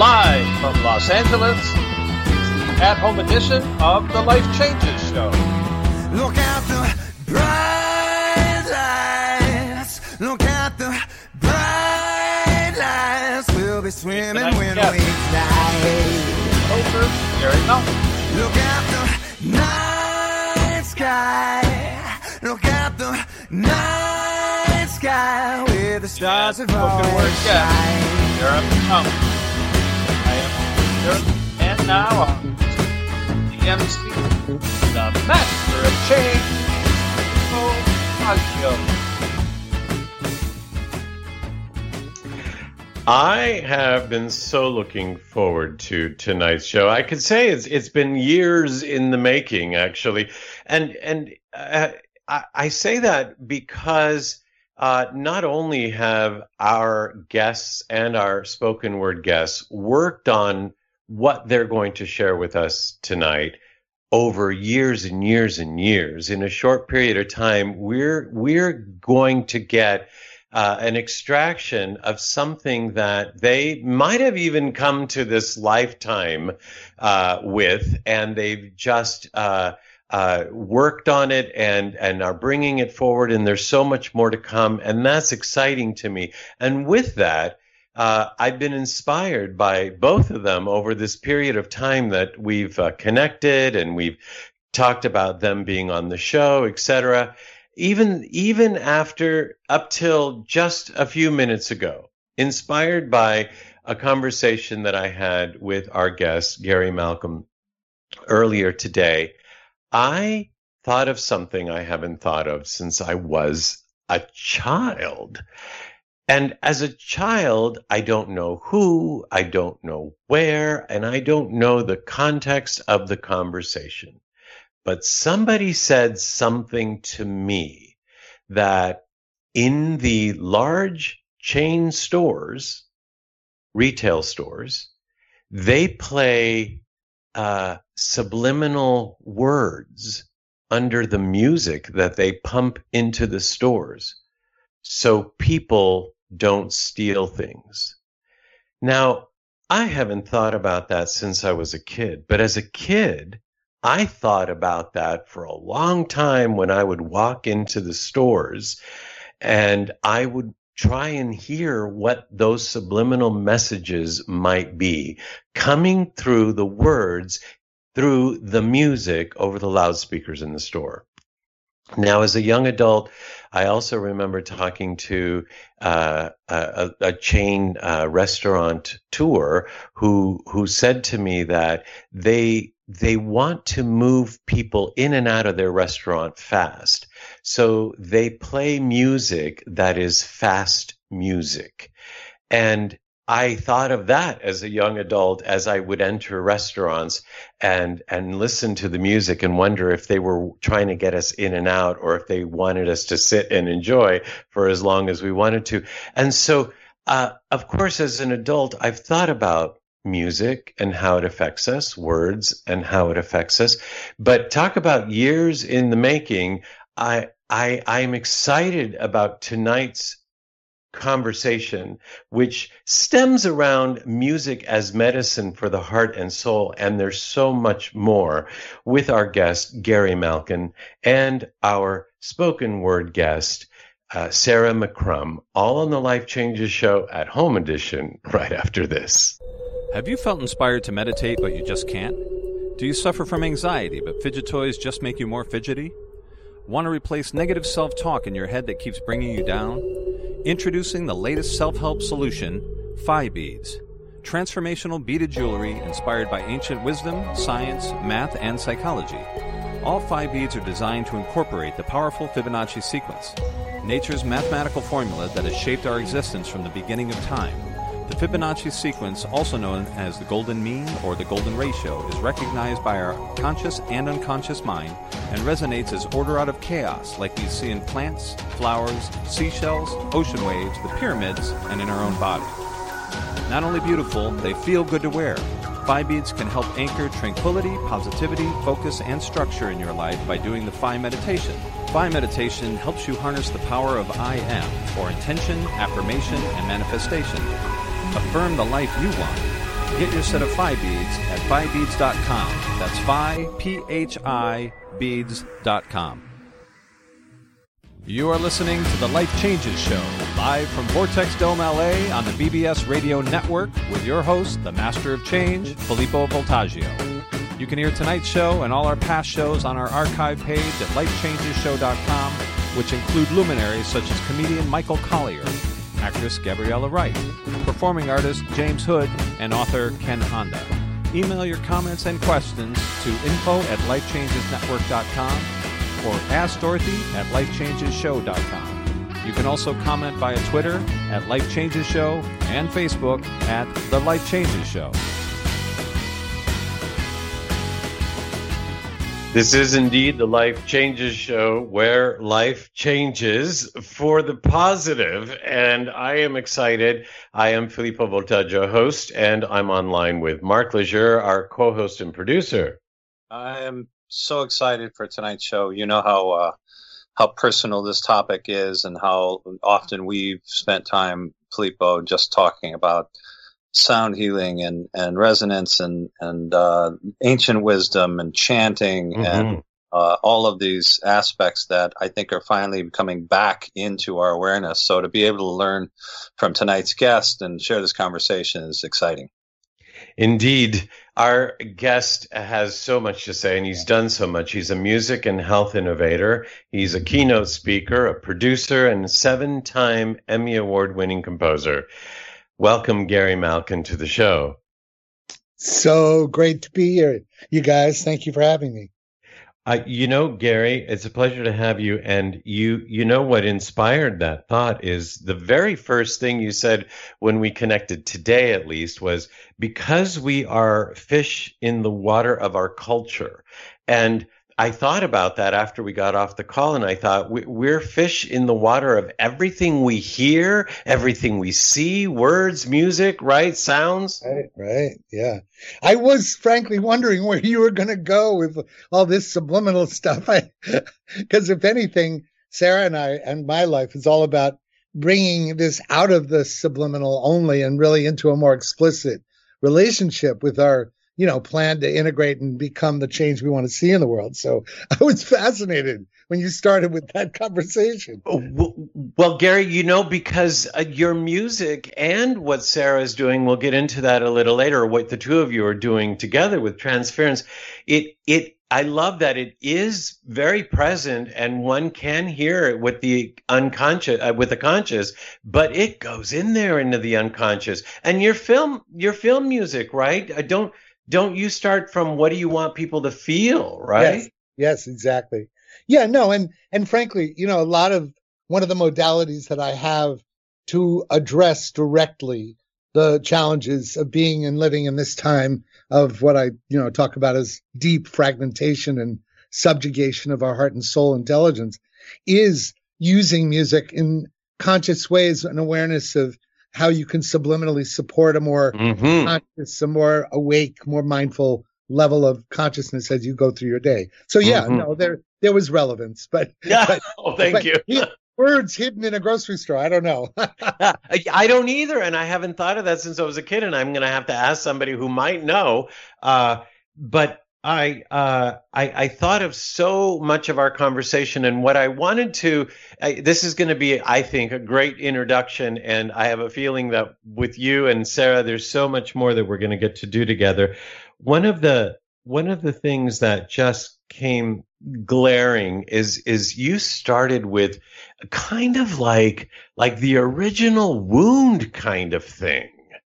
Live from Los Angeles, at-home edition of the Life Changes Show. Look at the bright lights. Look at the bright lights. We'll be swimming when we fly. Over Gary Malcolm. Look at the night sky. Look at the night sky with the stars of all shine. I am here, and now on the MC, the Master of Change, I have been so looking forward to tonight's show. I could say it's been years in the making, actually, and I say that because not only have our guests and our spoken word guests worked on what they're going to share with us tonight over years and years and years. In a short period of time, we're going to get an extraction of something that they might have even come to this lifetime with, and they've just worked on it and are bringing it forward, and there's so much more to come, and that's exciting to me. And with that, I've been inspired by both of them over this period of time that we've connected, and we've talked about them being on the show, etc. Even after, up till just a few minutes ago, inspired by a conversation that I had with our guest, Gary Malcolm, earlier today, I thought of something I haven't thought of since I was a child. And as a child, I don't know who, I don't know where, and I don't know the context of the conversation. But somebody said something to me that in the large chain stores, retail stores, they play subliminal words under the music that they pump into the stores so people don't steal things. Now, I haven't thought about that since I was a kid, but as a kid, I thought about that for a long time when I would walk into the stores and I would try and hear what those subliminal messages might be coming through the words, through the music over the loudspeakers in the store. Now, as a young adult, I also remember talking to a chain restaurant tour who said to me that they want to move people in and out of their restaurant fast. So they play music that is fast music. And I thought of that as a young adult as I would enter restaurants and listen to the music and wonder if they were trying to get us in and out or if they wanted us to sit and enjoy for as long as we wanted to. And so, of course, as an adult, I've thought about music and how it affects us, words and how it affects us. But talk about years in the making. I'm excited about tonight's conversation, which stems around music as medicine for the heart and soul. And there's so much more with our guest, Gary Malcolm, and our spoken word guest, Sarah McCrum, all on the Life Changes Show at Home Edition right after this. Have you felt inspired to meditate, but you just can't? Do you suffer from anxiety, but fidget toys just make you more fidgety? Want to replace negative self-talk in your head that keeps bringing you down? Introducing the latest self-help solution, Phi Beads. Transformational beaded jewelry inspired by ancient wisdom, science, math, and psychology. All Phi Beads are designed to incorporate the powerful Fibonacci sequence, nature's mathematical formula that has shaped our existence from the beginning of time. The Fibonacci sequence, also known as the golden mean or the golden ratio, is recognized by our conscious and unconscious mind and resonates as order out of chaos like we see in plants, flowers, seashells, ocean waves, the pyramids, and in our own body. Not only beautiful, they feel good to wear. Phi Beads can help anchor tranquility, positivity, focus, and structure in your life by doing the Phi meditation. Phi meditation helps you harness the power of I Am for intention, affirmation, and manifestation. Affirm the life you want. Get your set of Phi beads at phibeads.com. That's Phi, P-H-I, beads.com. You are listening to The Life Changes Show, live from Vortex Dome, LA on the BBS Radio Network with your host, the Master of Change, Filippo Voltaggio. You can hear tonight's show and all our past shows on our archive page at lifechangeshow.com, which include luminaries such as comedian Michael Collier, actress Gabriella Wright, performing artist James Hood, and author Ken Honda. Email your comments and questions to info@lifechangesnetwork.com or Ask Dorothy at lifechangeshow.com. You can also comment via Twitter at Life Changes Show and Facebook at The Life Changes Show. This is indeed the Life Changes Show, where life changes for the positive, and I am excited. I am Filippo Voltaggio, host, and I'm online with Mark Lejeune, our co-host and producer. I am so excited for tonight's show. You know how personal this topic is, and how often we've spent time, Filippo, just talking about sound healing and resonance and ancient wisdom and chanting and all of these aspects that I think are finally coming back into our awareness. So to be able to learn from tonight's guest and share this conversation is exciting. Indeed, our guest has so much to say, and he's done so much. He's a music and health innovator. He's a keynote speaker, a producer, and 7-time Emmy Award-winning composer. Welcome, Gary Malkin, to the show. So great to be here, you guys. Thank you for having me. Gary, it's a pleasure to have you. And you know what inspired that thought is the very first thing you said when we connected today, at least, was because we are fish in the water of our culture. And I thought about that after we got off the call, and I thought we're fish in the water of everything we hear, everything we see, words, music, right? Sounds. Right. Yeah. I was frankly wondering where you were going to go with all this subliminal stuff. Because if anything, Sarah and I and my life is all about bringing this out of the subliminal only and really into a more explicit relationship with our plan to integrate and become the change we want to see in the world. So I was fascinated when you started with that conversation. Well, Gary, because your music and what Sarah is doing, we'll get into that a little later, what the two of you are doing together with Transference. I love that it is very present, and one can hear it with the unconscious, with the conscious, but it goes in there into the unconscious. And your film music, right? Don't you start from what do you want people to feel, right? Yes, exactly. Yeah, no, and frankly, one of the modalities that I have to address directly the challenges of being and living in this time of what I, talk about as deep fragmentation and subjugation of our heart and soul intelligence is using music in conscious ways and awareness of how you can subliminally support a more conscious, a more awake, more mindful level of consciousness as you go through your day. So there was relevance, but thank you. Words hidden in a grocery store. I don't know. I don't either, and I haven't thought of that since I was a kid, and I'm going to have to ask somebody who might know. But I thought of so much of our conversation, and what I wanted to, this is going to be, I think, a great introduction, and I have a feeling that with you and Sarah, there's so much more that we're going to get to do together. One of the things that just came glaring is you started with kind of like the original wound kind of thing.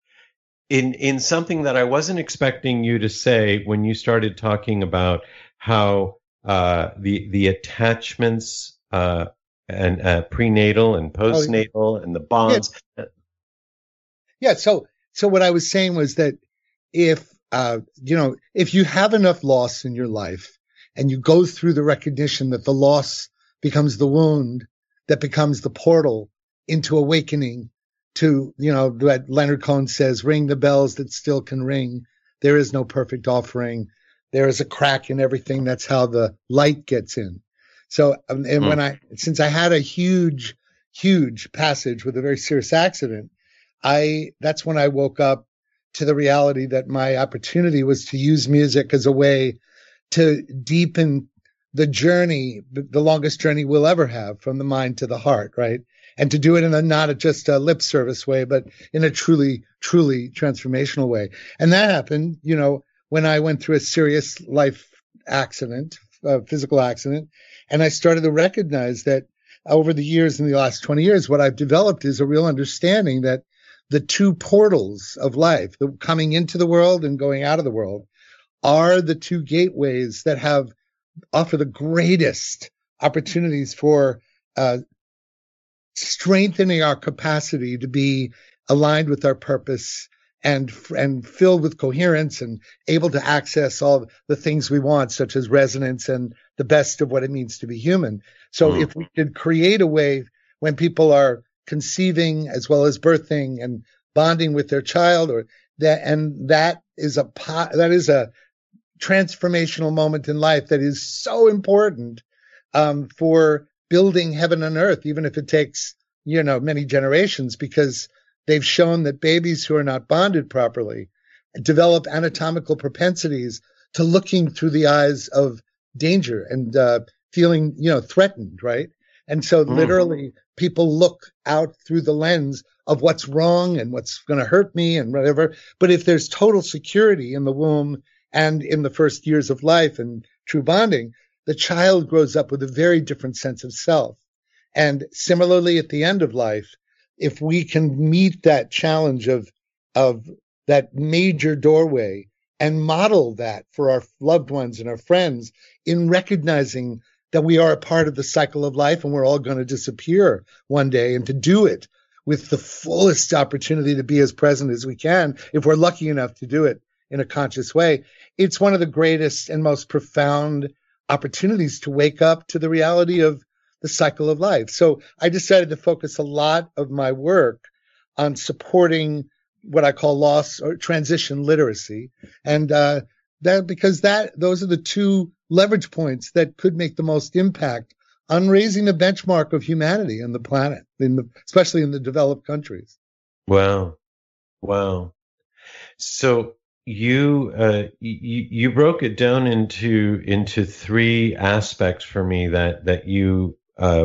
In something that I wasn't expecting you to say when you started talking about how the attachments and prenatal and postnatal and the bonds. Yeah. So what I was saying was that if you have enough loss in your life and you go through the recognition that the loss becomes the wound that becomes the portal into awakening, to, what Leonard Cohen says, ring the bells that still can ring. There is no perfect offering. There is a crack in everything. That's how the light gets in. So, since I had a huge passage with a very serious accident, that's when I woke up to the reality that my opportunity was to use music as a way to deepen the journey, the longest journey we'll ever have, from the mind to the heart, right? And to do it in a not just a lip service way, but in a truly, truly transformational way. And that happened, when I went through a serious life accident, physical accident, and I started to recognize that over the years, in the last 20 years, what I've developed is a real understanding that the two portals of life, the coming into the world and going out of the world, are the two gateways that offer the greatest opportunities for strengthening our capacity to be aligned with our purpose and filled with coherence and able to access all the things we want, such as resonance and the best of what it means to be human. So if we could create a way when people are conceiving as well as birthing and bonding with their child, that is a transformational moment in life that is so important for building heaven and earth, even if it takes many generations, because they've shown that babies who are not bonded properly develop anatomical propensities to looking through the eyes of danger and feeling threatened, right? And so literally people look out through the lens of what's wrong and what's going to hurt me and whatever. But if there's total security in the womb and in the first years of life and true bonding, the child grows up with a very different sense of self. And similarly, at the end of life, if we can meet that challenge of that major doorway and model that for our loved ones and our friends, in recognizing that we are a part of the cycle of life and we're all going to disappear one day, and to do it with the fullest opportunity to be as present as we can, if we're lucky enough to do it in a conscious way, it's one of the greatest and most profound opportunities to wake up to the reality of the cycle of life. So I decided to focus a lot of my work on supporting what I call loss or transition literacy. And those are the two leverage points that could make the most impact on raising the benchmark of humanity on the planet, especially in the developed countries. Wow. So you broke it down into three aspects for me that you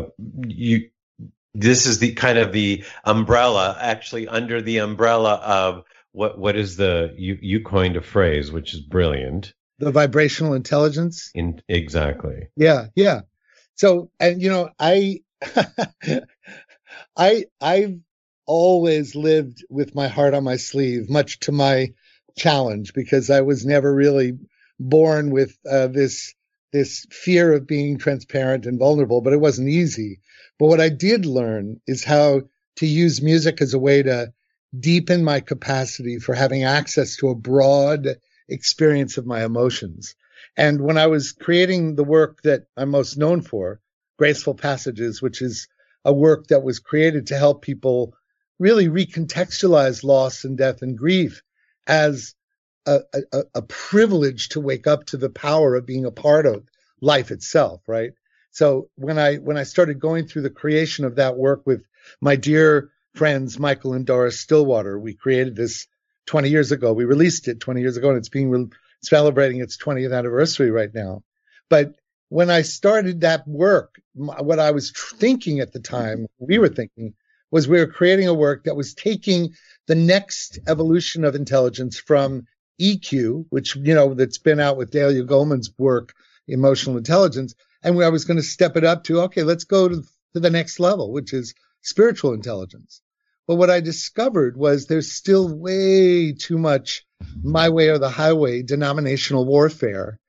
this is the kind of the umbrella, actually under the umbrella of what is you coined a phrase which is brilliant. The vibrational intelligence. Exactly. Yeah. So, and I've always lived with my heart on my sleeve, much to my challenge, because I was never really born with this fear of being transparent and vulnerable, but it wasn't easy. But what I did learn is how to use music as a way to deepen my capacity for having access to a broad experience of my emotions. And when I was creating the work that I'm most known for, Graceful Passages, which is a work that was created to help people really recontextualize loss and death and grief as a privilege to wake up to the power of being a part of life itself, right? So when I started going through the creation of that work with my dear friends Michael and Doris Stillwater, we created this 20 years ago. We released it 20 years ago, and it's celebrating its 20th anniversary right now. But when I started that work, what I was thinking at the time, we were thinking, was we were creating a work that was taking the next evolution of intelligence from EQ, which, that's been out with Dahlia Goldman's work, Emotional Intelligence, and I was going to step it up to, okay, let's go to the next level, which is spiritual intelligence. But what I discovered was there's still way too much my way or the highway denominational warfare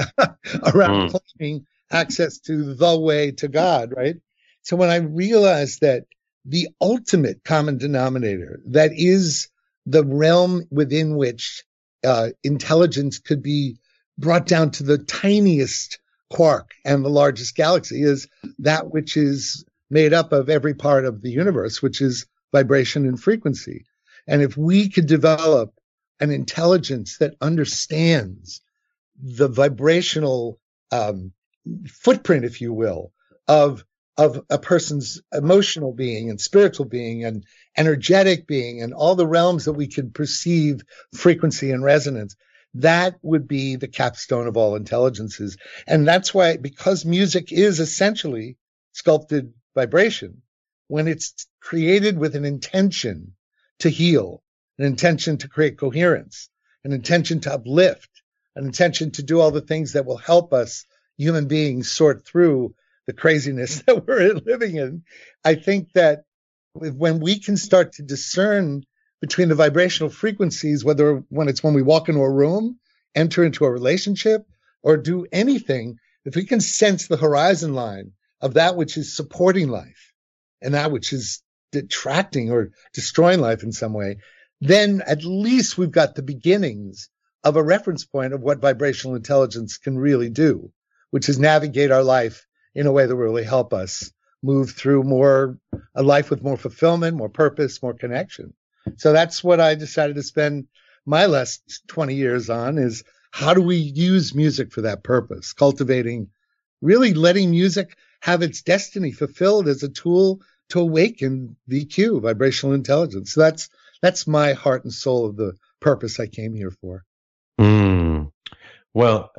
around claiming access to the way to God, right? So when I realized that the ultimate common denominator, that is the realm within which intelligence could be brought down to the tiniest quark and the largest galaxy, is that which is made up of every part of the universe, which is vibration and frequency. And if we could develop an intelligence that understands the vibrational footprint, if you will, of a person's emotional being and spiritual being energetic being, and all the realms that we can perceive frequency and resonance. That would be the capstone of all intelligences. And that's why, because music is essentially sculpted vibration, when it's created with an intention to heal, an intention to create coherence, an intention to uplift, an intention to do all the things that will help us human beings sort through the craziness that we're living in, I think that when we can start to discern between the vibrational frequencies, whether when we walk into a room, enter into a relationship, or do anything, if we can sense the horizon line of that which is supporting life and that which is detracting or destroying life in some way, then at least we've got the beginnings of a reference point of what vibrational intelligence can really do, which is navigate our life in a way that will really help us move through a life with more fulfillment, more purpose, more connection. So that's what I decided to spend my last 20 years on, is how do we use music for that purpose? Cultivating, really letting music have its destiny fulfilled as a tool to awaken VQ, vibrational intelligence. So that's my heart and soul of the purpose I came here for. Well,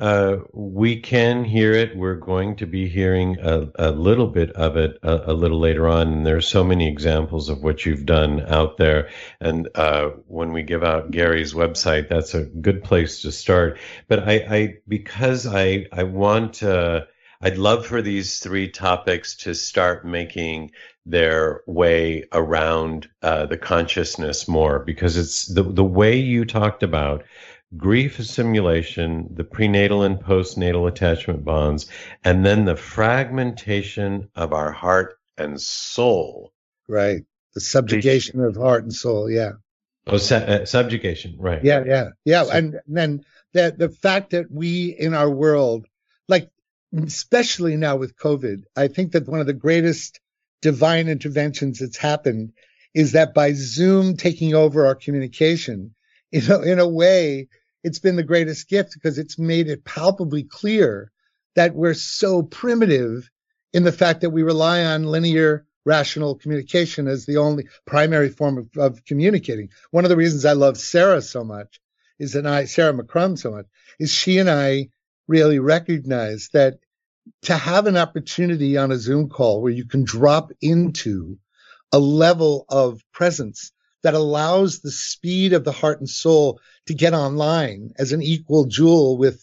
we can hear it. We're going to be hearing a little bit of it a little later on. And there's so many examples of what you've done out there. And when we give out Gary's website, that's a good place to start. But because I want, I'd love for these three topics to start making their way around the consciousness more, because it's the way you talked about grief assimilation, the prenatal and postnatal attachment bonds, and then the fragmentation of our heart and soul. Right. The subjugation of heart and soul. Yeah. Oh, subjugation. Right. Yeah. So, and then the fact that we in our world, like especially now with COVID, I think that one of the greatest divine interventions that's happened is that by Zoom taking over our communication, in a way, it's been the greatest gift, because it's made it palpably clear that we're so primitive in the fact that we rely on linear, rational communication as the only primary form of communicating. One of the reasons I love Sarah so much Sarah McCrum so much, is she and I really recognize that to have an opportunity on a Zoom call where you can drop into a level of presence that allows the speed of the heart and soul to get online as an equal jewel with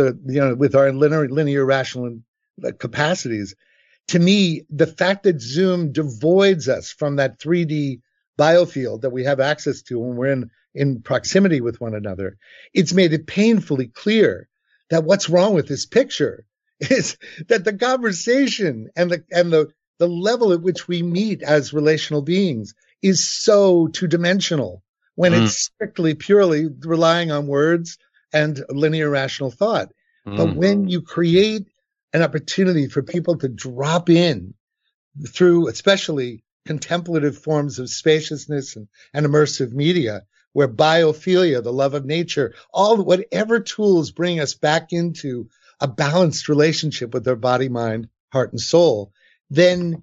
with our linear rational capacities. To me, the fact that Zoom devoids us from that 3D biofield that we have access to when we're in proximity with one another, it's made it painfully clear that what's wrong with this picture is that the conversation and the level at which we meet as relational beings is so two-dimensional when it's strictly, purely relying on words and linear rational thought. But when you create an opportunity for people to drop in through especially contemplative forms of spaciousness and immersive media, where biophilia, the love of nature, whatever tools bring us back into a balanced relationship with our body, mind, heart, and soul, then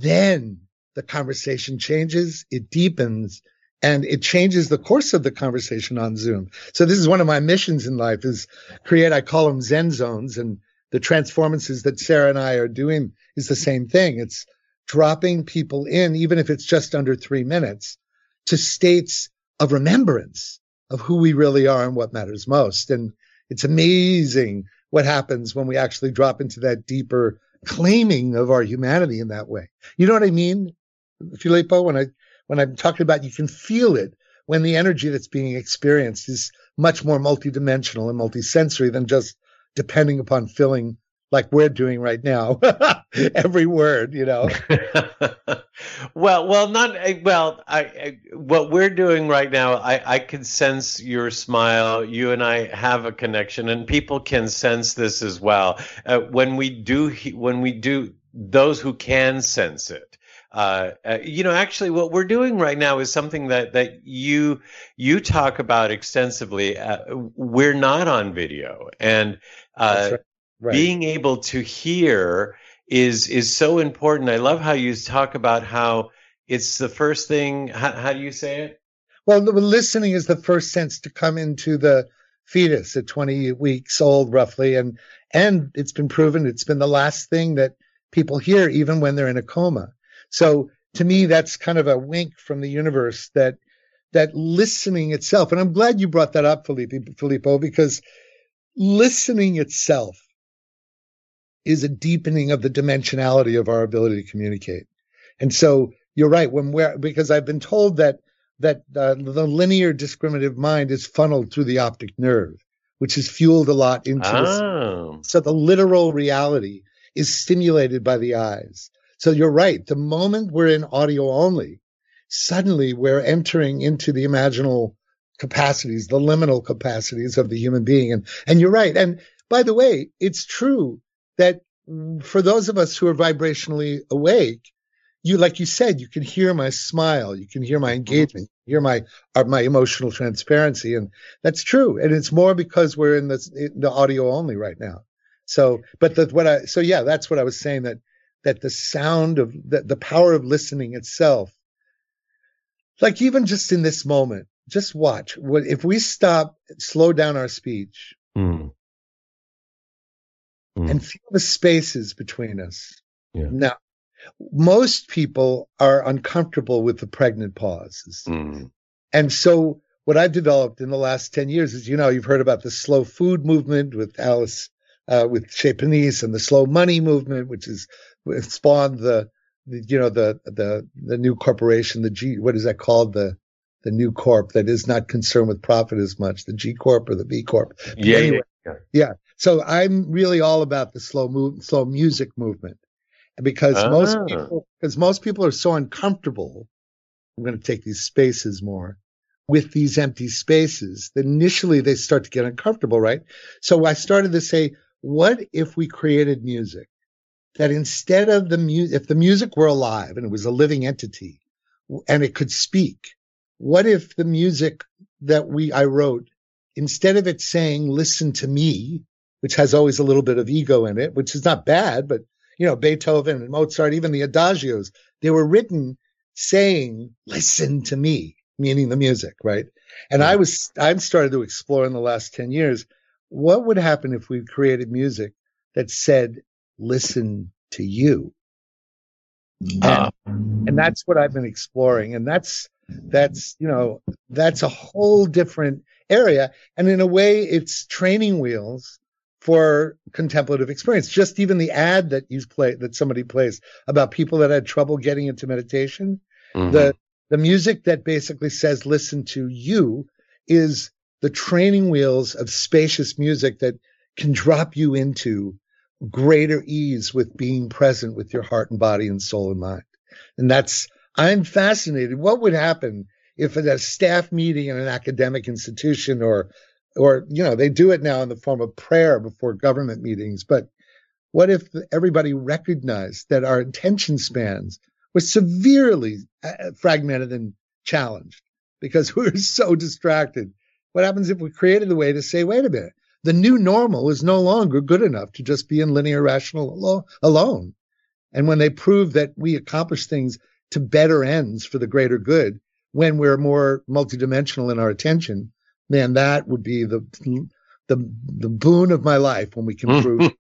the conversation changes, it deepens, and it changes the course of the conversation on Zoom. So this is one of my missions in life, is I call them Zen zones, and the transformances that Sarah and I are doing is the same thing. It's dropping people in, even if it's just under 3 minutes, to states of remembrance of who we really are and what matters most. And it's amazing what happens when we actually drop into that deeper claiming of our humanity in that way. You know what I mean, Filippo? When I'm talking about, you can feel it when the energy that's being experienced is much more multidimensional and multisensory than just depending upon feeling like we're doing right now. Every word, What we're doing right now, I can sense your smile. You and I have a connection, and people can sense this as well. When we do, those who can sense it. Actually, what we're doing right now is something that you talk about extensively. We're not on video, and That's right. Being able to hear is so important. I love how you talk about how it's the first thing. How do you say it? Well, the listening is the first sense to come into the fetus at 20 weeks old, roughly, and it's been proven it's been the last thing that people hear, even when they're in a coma. So to me, that's kind of a wink from the universe that listening itself, and I'm glad you brought that up, Filippo, because listening itself is a deepening of the dimensionality of our ability to communicate. And so you're right, because I've been told that the linear discriminative mind is funneled through the optic nerve, which is fueled a lot into this. So the literal reality is stimulated by the eyes. So you're right. The moment we're in audio only, suddenly we're entering into the imaginal capacities, the liminal capacities of the human being. And you're right. And by the way, it's true that for those of us who are vibrationally awake, like you said, you can hear my smile, you can hear my engagement, you hear my emotional transparency, and that's true. And it's more because we're in the audio only right now. So, that's what I was saying, that the sound of the power of listening itself, like even just in this moment, just watch. If we slow down our speech and feel the spaces between us. Yeah. Now, most people are uncomfortable with the pregnant pauses. And so what I've developed in the last 10 years is, you've heard about the slow food movement with Alice, with Chez Panisse, and the slow money movement, which spawned the new corporation, what is that called? The new corp that is not concerned with profit as much, the G Corp or the B Corp. Yeah. So I'm really all about the slow music movement, because most people are so uncomfortable. I'm going to take these spaces more with these empty spaces. That initially they start to get uncomfortable, right? So I started to say, what if we created music that instead of if the music were alive and it was a living entity and it could speak, what if the music that I wrote, instead of it saying, listen to me, which has always a little bit of ego in it, which is not bad, but Beethoven and Mozart, even the adagios, they were written saying, listen to me, meaning the music, right? And I've started to explore in the last 10 years, what would happen if we created music that said, listen to you? And that's what I've been exploring. And that's a whole different area. And in a way, it's training wheels for contemplative experience. Just even the ad that somebody plays about people that had trouble getting into meditation, the music that basically says, listen to you, is the training wheels of spacious music that can drop you into greater ease with being present with your heart and body and soul and mind. And I'm fascinated. What would happen if at a staff meeting in an academic institution or they do it now in the form of prayer before government meetings, but what if everybody recognized that our attention spans were severely fragmented and challenged because we're so distracted? What happens if we created a way to say, wait a minute, the new normal is no longer good enough to just be in linear rational alone. And when they prove that we accomplish things to better ends for the greater good, when we're more multidimensional in our attention, man, that would be the boon of my life when we can prove.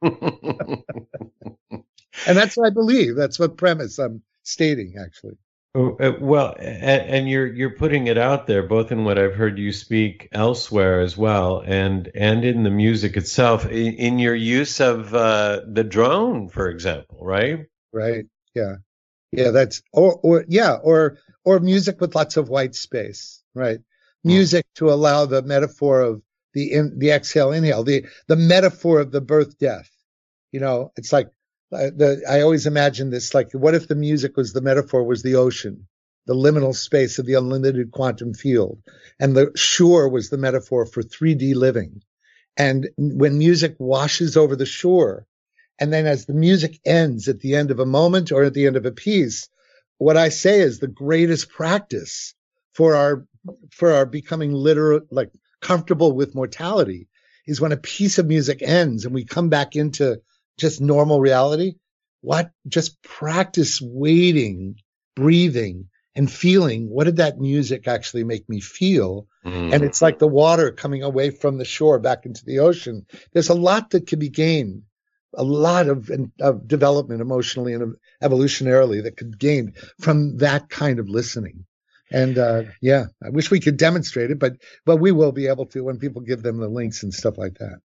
And that's what I believe. That's what premise I'm stating, actually. Well, and you're putting it out there, both in what I've heard you speak elsewhere as well, and in the music itself, in your use of the drone, for example, right? Right. Yeah. That's or music with lots of white space, right? Music to allow the metaphor of the exhale, inhale, the metaphor of the birth, death. It's like I always imagine this, like, what if the music was the metaphor was the ocean, the liminal space of the unlimited quantum field, and the shore was the metaphor for 3D living. And when music washes over the shore, and then as the music ends at the end of a moment or at the end of a piece, what I say is the greatest practice for our becoming literal, like comfortable with mortality, is when a piece of music ends and we come back into just normal reality. Just practice waiting, breathing, and feeling, what did that music actually make me feel? Mm. And it's like the water coming away from the shore back into the ocean. There's a lot that can be gained, a lot of development emotionally and evolutionarily that could be gained from that kind of listening. And I wish we could demonstrate it, but we will be able to when people give them the links and stuff like that.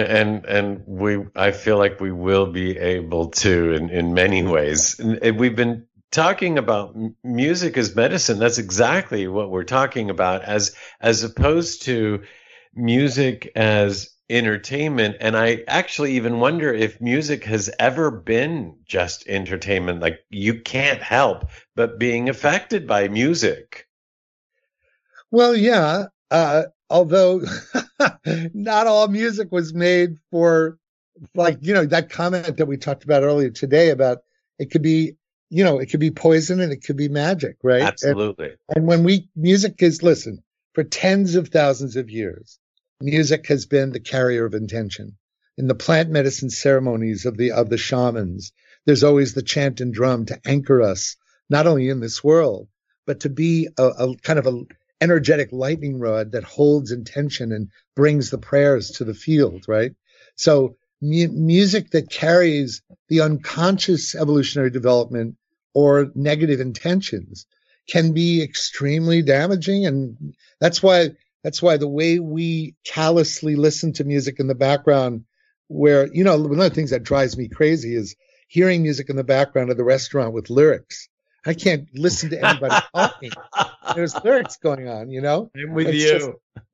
And I feel like we will be able to in many ways. And we've been talking about music as medicine. That's exactly what we're talking about, as opposed to music as entertainment. And I actually even wonder if music has ever been just entertainment. Like, you can't help but being affected by music. Well, yeah. Although not all music was made for, like, that comment that we talked about earlier today about it could be, it could be poison and it could be magic, right? Absolutely. And when music is, listen, for tens of thousands of years, music has been the carrier of intention. In the plant medicine ceremonies of the shamans, there's always the chant and drum to anchor us, not only in this world, but to be a kind of a energetic lightning rod that holds intention and brings the prayers to the field, right? So music that carries the unconscious evolutionary development or negative intentions can be extremely damaging. And that's why the way we callously listen to music in the background, where, one of the things that drives me crazy is hearing music in the background of the restaurant with lyrics. I can't listen to anybody talking. There's lyrics going on, I'm with you.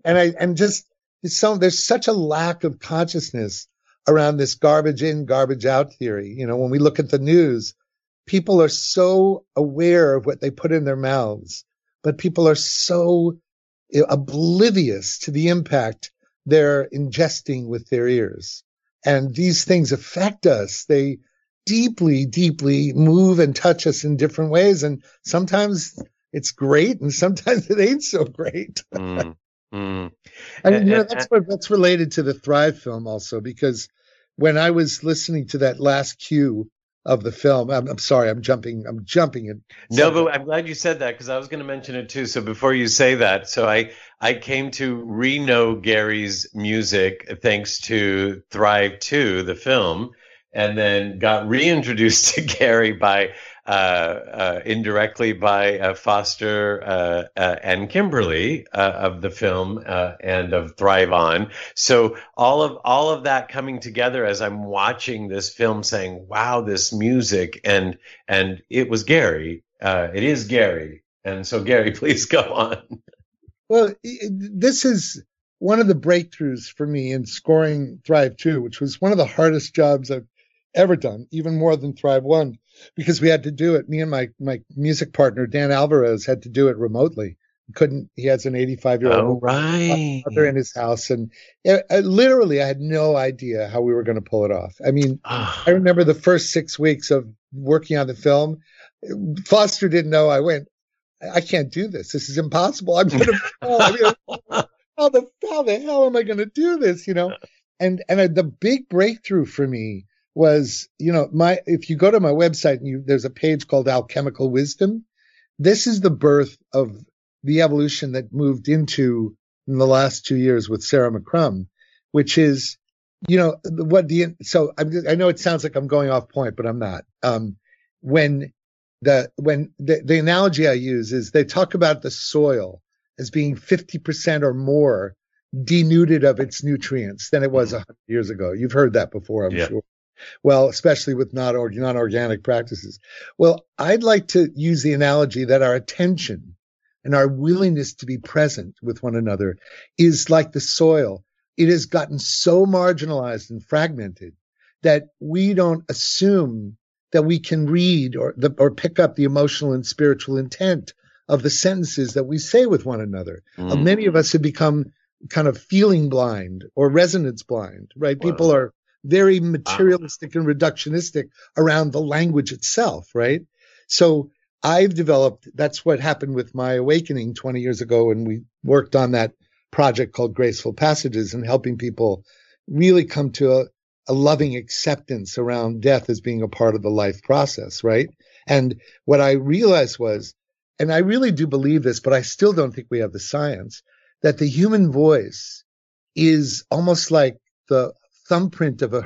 There's such a lack of consciousness around this garbage in, garbage out theory. When we look at the news, people are so aware of what they put in their mouths, but people are so oblivious to the impact they're ingesting with their ears. And these things affect us. They deeply, deeply move and touch us in different ways. And sometimes it's great and sometimes it ain't so great. That's related to the Thrive film also, because when I was listening to that last cue of the film, I'm sorry, I'm jumping in. No, but I'm glad you said that, because I was going to mention it too. So before you say that, so I came to re-know Gary's music thanks to Thrive 2, the film, and then got reintroduced to Gary by indirectly by Foster and Kimberly of the film and of Thrive On. So all of that coming together as I'm watching this film, saying, "Wow, this music!" and it was Gary. It is Gary. And so, Gary, please go on. Well, this is one of the breakthroughs for me in scoring Thrive 2, which was one of the hardest jobs I've ever done, even more than Thrive 1, because we had to do it. Me and my music partner, Dan Alvarez, had to do it remotely. He has an 85-year-old mother in his house. And literally, I had no idea how we were going to pull it off. I mean, I remember the first 6 weeks of working on the film. Foster didn't know. I went, I can't do this. This is impossible. I'm going to fall. I mean, how the hell am I going to do this? And the big breakthrough for me was, if you go to my website and there's a page called Alchemical Wisdom, this is the birth of the evolution that moved into in the last 2 years with Sarah McCrum, which is, so I know it sounds like I'm going off point, but I'm not. When the analogy I use is they talk about the soil as being 50% or more denuded of its nutrients than it was 100 years ago. You've heard that before, I'm sure. Well, especially with non-organic practices. Well, I'd like to use the analogy that our attention and our willingness to be present with one another is like the soil. It has gotten so marginalized and fragmented that we don't assume that we can read or pick up the emotional and spiritual intent of the sentences that we say with one another. Many of us have become kind of feeling blind or resonance blind, right? Wow. People are very materialistic and reductionistic around the language itself, right? So I've developed, that's what happened with my awakening 20 years ago when we worked on that project called Graceful Passages and helping people really come to a loving acceptance around death as being a part of the life process, right? And what I realized was and I really do believe this, but I still don't think we have the science, that the human voice is almost like the thumbprint of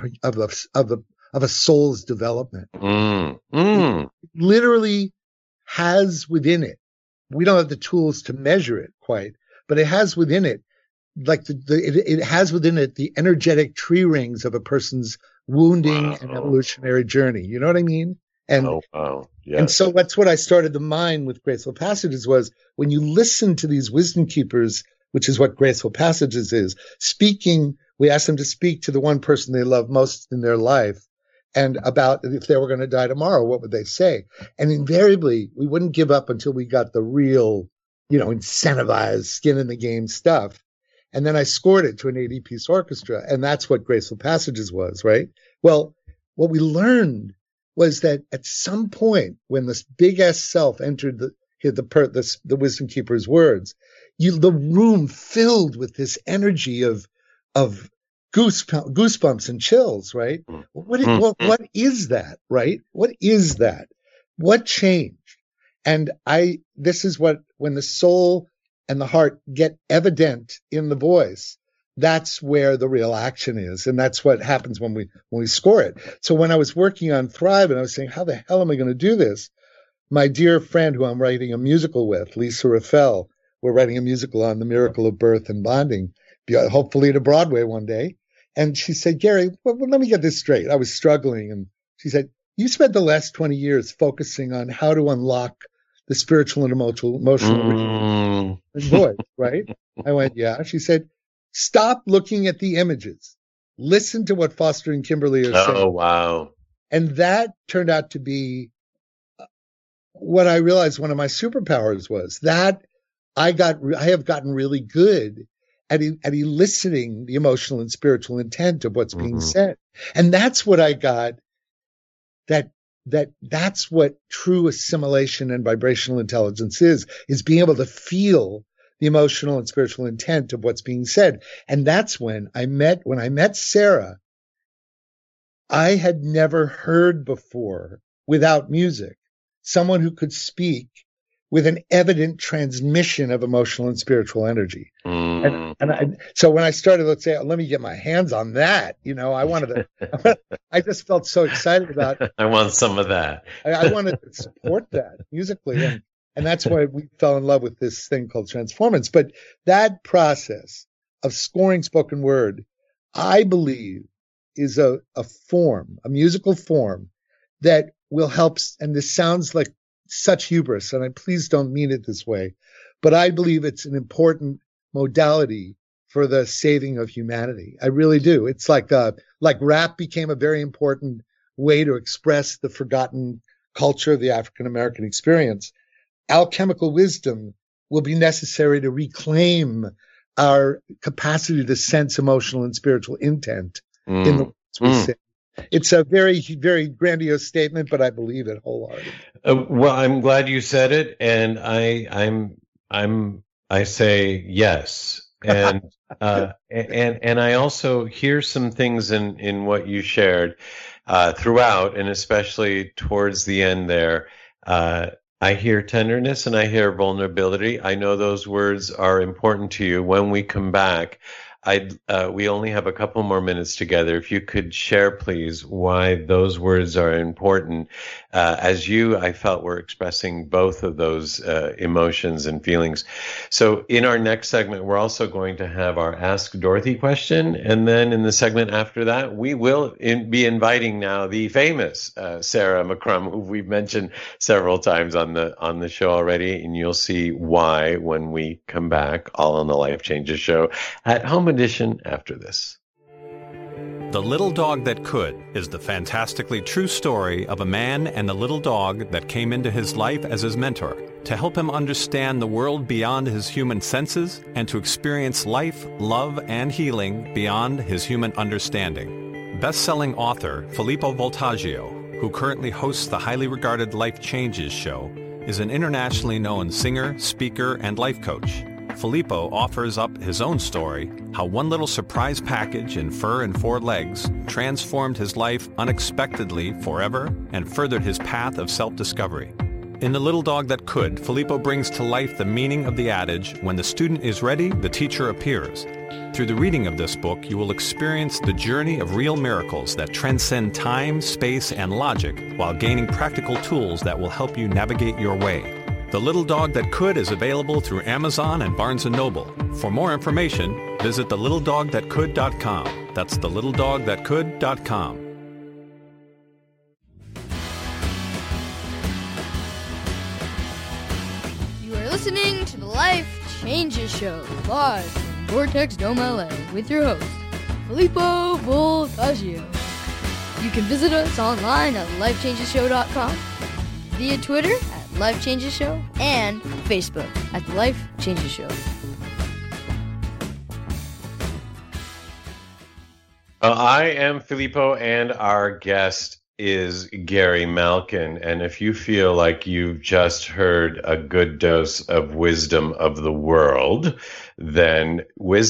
a soul's development. It literally has within it, we don't have the tools to measure it quite, but it has within it, like it has within it the energetic tree rings of a person's wounding and evolutionary journey. You know what I mean? And yes. And so that's what I started the mind with Graceful Passages was when you listen to these wisdom keepers, which is what Graceful Passages is, speaking, we ask them to speak to the one person they love most in their life and about if they were going to die tomorrow, what would they say? And invariably, we wouldn't give up until we got the real, incentivized skin in the game stuff. And then I scored it to an 80-piece orchestra. And that's what Graceful Passages was, right? Well, what we learned was that at some point when this big S self entered the wisdom keeper's words, the room filled with this energy of goosebumps and chills, right? What is that, right? What is that? What changed? And this is when the soul and the heart get evident in the voice, that's where the real action is. And that's what happens when we score it. So when I was working on Thrive and I was saying, how the hell am I going to do this? My dear friend who I'm writing a musical with, Lisa Raffel, we're writing a musical on the miracle of birth and bonding, hopefully to Broadway one day. And she said, Gary, well, let me get this straight. I was struggling. And she said, you spent the last 20 years focusing on how to unlock the spiritual and emotional voice, right? I went, yeah. She said, stop looking at the images. Listen to what Foster and Kimberly are saying. Oh, wow. And that turned out to be what I realized one of my superpowers was that I have gotten really good at eliciting the emotional and spiritual intent of what's being said. And that's what I got, that's what true assimilation and vibrational intelligence is being able to feel the emotional and spiritual intent of what's being said. And that's when I met Sarah, I had never heard before without music, someone who could speak with an evident transmission of emotional and spiritual energy. So when I started, let's say, let me get my hands on that, I just felt so excited about it. I want some of that. I wanted to support that musically. And that's why we fell in love with this thing called Transformance. But that process of scoring spoken word, I believe, is a musical form that will help. And this sounds like such hubris, and I please don't mean it this way, but I believe it's an important modality for the saving of humanity. I really do. It's like rap became a very important way to express the forgotten culture of the African American experience. Alchemical wisdom will be necessary to reclaim our capacity to sense emotional and spiritual intent in the words we sing. It's a very, very grandiose statement, but I believe it wholeheartedly. Well, I'm glad you said it, and I say yes, and and I also hear some things in what you shared throughout, and especially towards the end there. I hear tenderness and I hear vulnerability. I know those words are important to you. When we come back, we only have a couple more minutes together. If you could share, please, why those words are important. As I felt were expressing both of those emotions and feelings. So in our next segment, we're also going to have our Ask Dorothy question. And then in the segment after that, we will be inviting now the famous Sarah McCrum, who we've mentioned several times on the show already. And you'll see why when we come back, all on the Life Changes Show at Home Edition after this. The Little Dog That Could is the fantastically true story of a man and the little dog that came into his life as his mentor to help him understand the world beyond his human senses and to experience life, love, and healing beyond his human understanding. Best-selling author Filippo Voltaggio, who currently hosts the highly regarded Life Changes show, is an internationally known singer, speaker, and life coach. Filippo offers up his own story, how one little surprise package in fur and 4 legs transformed his life unexpectedly forever and furthered his path of self-discovery. In The Little Dog That Could, Filippo brings to life the meaning of the adage, when the student is ready, the teacher appears. Through the reading of this book, you will experience the journey of real miracles that transcend time, space, and logic, while gaining practical tools that will help you navigate your way. The Little Dog That Could is available through Amazon and Barnes & Noble. For more information, visit thelittledogthatcould.com. That's thelittledogthatcould.com. You are listening to the Life Changes Show, live from Vortex Dome, LA, with your host, Filippo Voltaggio. You can visit us online at lifechangeshow.com, via Twitter at Life Changes Show, and Facebook at The Life Changes Show. I am Filippo, and our guest is Gary Malkin. And if you feel like you've just heard a good dose of Wisdom of the World, then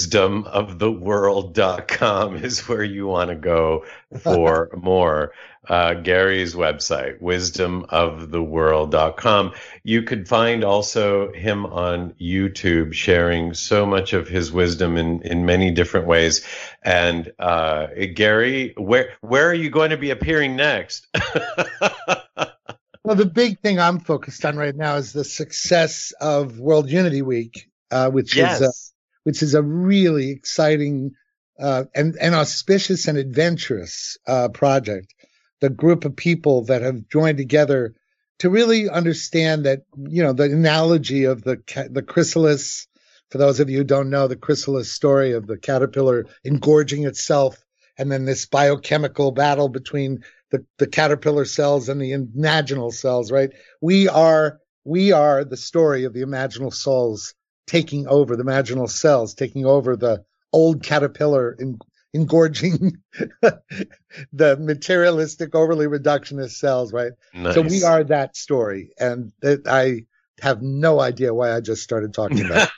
wisdomoftheworld.com is where you want to go for more. Gary's website, wisdomoftheworld.com. You could find also him on YouTube sharing so much of his wisdom in many different ways. And Gary, where are you going to be appearing next? Well, the big thing I'm focused on right now is the success of World Unity Week, which is a really exciting and auspicious and adventurous project. The group of people that have joined together to really understand that, you know, the analogy of the chrysalis. For those of you who don't know the chrysalis story of the caterpillar engorging itself, and then this biochemical battle between the caterpillar cells and the imaginal cells, right? We are the story of the imaginal cells taking over the old caterpillar engorging the materialistic, overly reductionist cells, right? Nice. So we are that story. And I have no idea why I just started talking about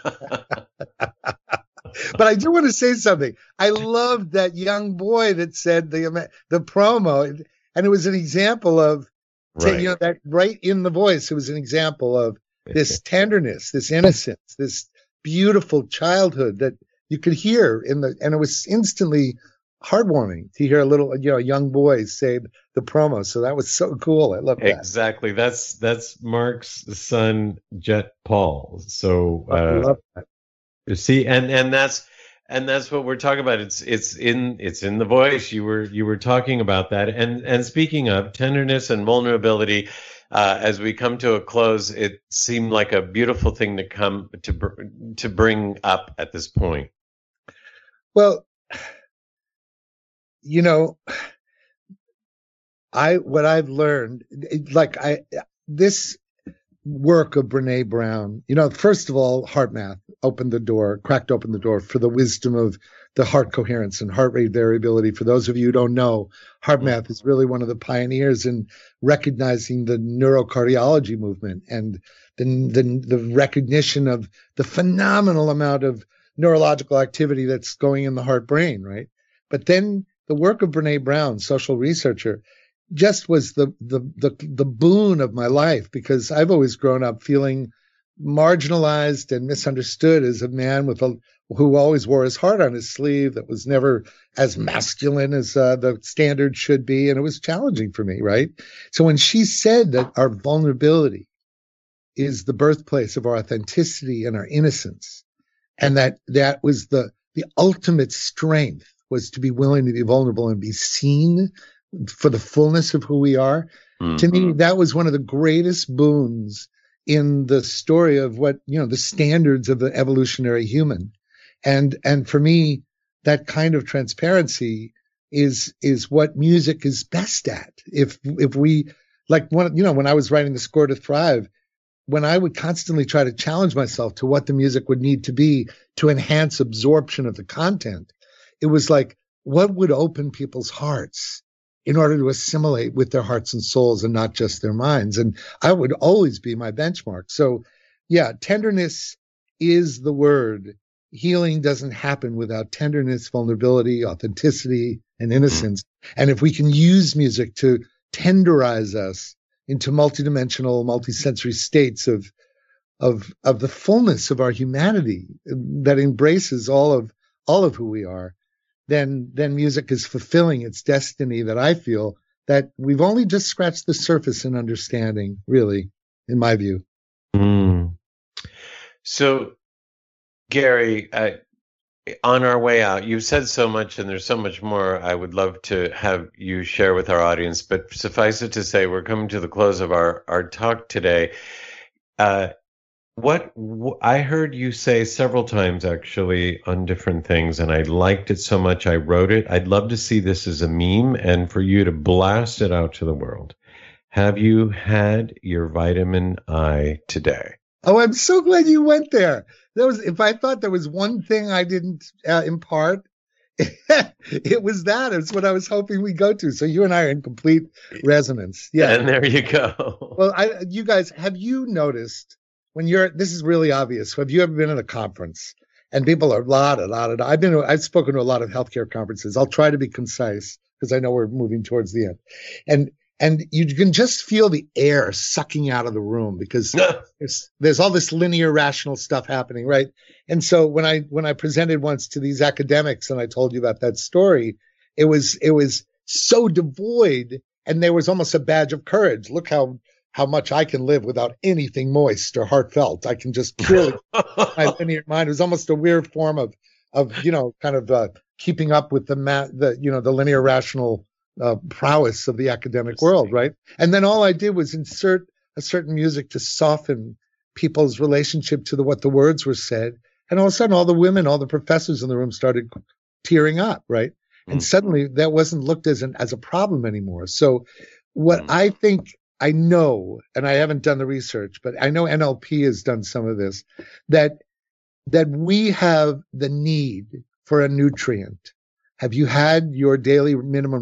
it. But I do want to say something. I loved that young boy that said the promo, and it was an example of, right. You know, that right in the voice, it was an example of this tenderness, this innocence, this beautiful childhood that you could hear and it was instantly heartwarming to hear a young boy say the promo. So that was so cool. I love that. Exactly. That's Mark's son, Jet Paul. So I love that. You see, and that's what we're talking about. It's in the voice. You were talking about that. And speaking of tenderness and vulnerability, as we come to a close, it seemed like a beautiful thing to bring up at this point. Well, you know, what I've learned, this work of Brené Brown, you know, first of all, HeartMath cracked open the door for the wisdom of the heart coherence and heart rate variability. For those of you who don't know, HeartMath is really one of the pioneers in recognizing the neurocardiology movement and the recognition of the phenomenal amount of neurological activity that's going in the heart brain, right? But then the work of Brené Brown, social researcher, just was the boon of my life, because I've always grown up feeling marginalized and misunderstood as a man who always wore his heart on his sleeve, that was never as masculine as the standard should be. And it was challenging for me, right? So when she said that our vulnerability is the birthplace of our authenticity and our innocence, and that was the ultimate strength, was to be willing to be vulnerable and be seen for the fullness of who we are. Mm-hmm. To me, that was one of the greatest boons in the story of what, you know, the standards of the evolutionary human. And for me, that kind of transparency is what music is best at. If we, like, when I was writing the score to Thrive, when I would constantly try to challenge myself to what the music would need to be to enhance absorption of the content, it was like, what would open people's hearts in order to assimilate with their hearts and souls and not just their minds? And I would always be my benchmark. So yeah, tenderness is the word. Healing doesn't happen without tenderness, vulnerability, authenticity, and innocence. And if we can use music to tenderize us into multidimensional, multisensory states of the fullness of our humanity that embraces all of who we are, then music is fulfilling its destiny that I feel that we've only just scratched the surface in understanding, really, in my view. So, Gary, on our way out, you've said so much, and there's so much more I would love to have you share with our audience, but suffice it to say, we're coming to the close of our talk today. What I heard you say several times, actually, on different things, and I liked it so much I wrote it. I'd love to see this as a meme and for you to blast it out to the world. Have you had your vitamin I today? Oh, I'm so glad you went there. If I thought there was one thing I didn't impart, it was that. It's what I was hoping we'd go to. So you and I are in complete resonance. Yeah. And there you go. Well, you guys, have you noticed this is really obvious. Have you ever been at a conference and people are I've spoken to a lot of healthcare conferences. I'll try to be concise because I know we're moving towards the end. And you can just feel the air sucking out of the room because there's all this linear rational stuff happening, right? And so when I presented once to these academics and I told you about that story, it was so devoid, and there was almost a badge of courage. Look how much I can live without anything moist or heartfelt. I can just purely my linear mind. It was almost a weird form of keeping up with the linear rational prowess of the academic world, right? And then all I did was insert a certain music to soften people's relationship to what the words were said. And all of a sudden, all the professors in the room started tearing up, right? And suddenly that wasn't looked as a problem anymore. So what I think I know, and I haven't done the research, but I know NLP has done some of this, that we have the need for a nutrient. Have you had your minimum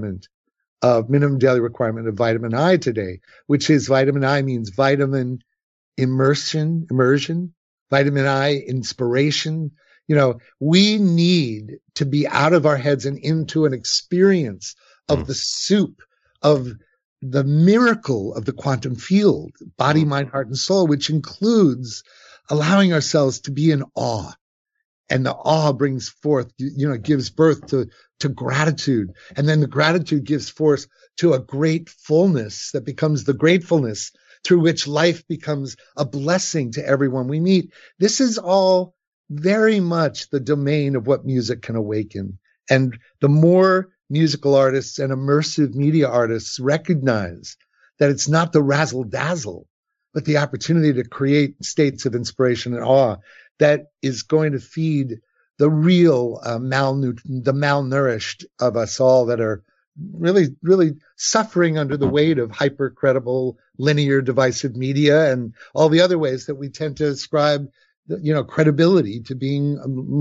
daily requirement of vitamin I today, which is vitamin I means vitamin immersion, vitamin I inspiration. We need to be out of our heads and into an experience of the soup of the miracle of the quantum field, body, mind, heart, and soul, which includes allowing ourselves to be in awe. And the awe brings forth, gives birth to gratitude. And then the gratitude gives forth to a great fullness that becomes the gratefulness through which life becomes a blessing to everyone we meet. This is all very much the domain of what music can awaken. And the more musical artists and immersive media artists recognize that it's not the razzle dazzle, but the opportunity to create states of inspiration and awe that is going to feed the real the malnourished of us all that are really, really suffering under the weight of hyper-credible, linear, divisive media and all the other ways that we tend to ascribe, credibility to being,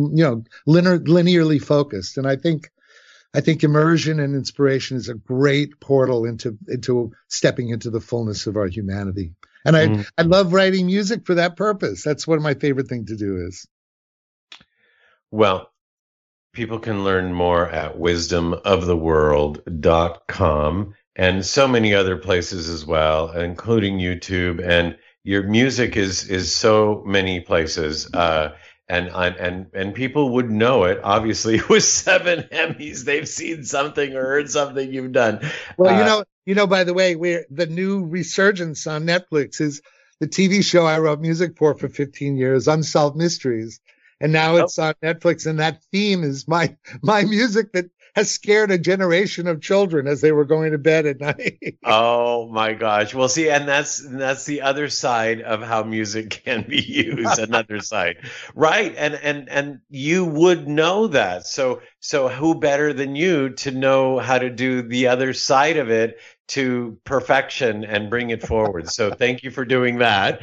linearly focused. And I think immersion and inspiration is a great portal into stepping into the fullness of our humanity. And I love writing music for that purpose. That's one of my favorite things to do is. Well, people can learn more at wisdomoftheworld.com and so many other places as well, including YouTube. And your music is so many places. And people would know it, obviously, with 7 Emmys. They've seen something or heard something you've done. Well, by the way, the new resurgence on Netflix is the TV show I wrote music for 15 years, Unsolved Mysteries. And now it's on Netflix. And that theme is my music that has scared a generation of children as they were going to bed at night. Oh my gosh. Well, see, and that's the other side of how music can be used, another side. Right. And you would know that. So who better than you to know how to do the other side of it to perfection and bring it forward. So thank you for doing that.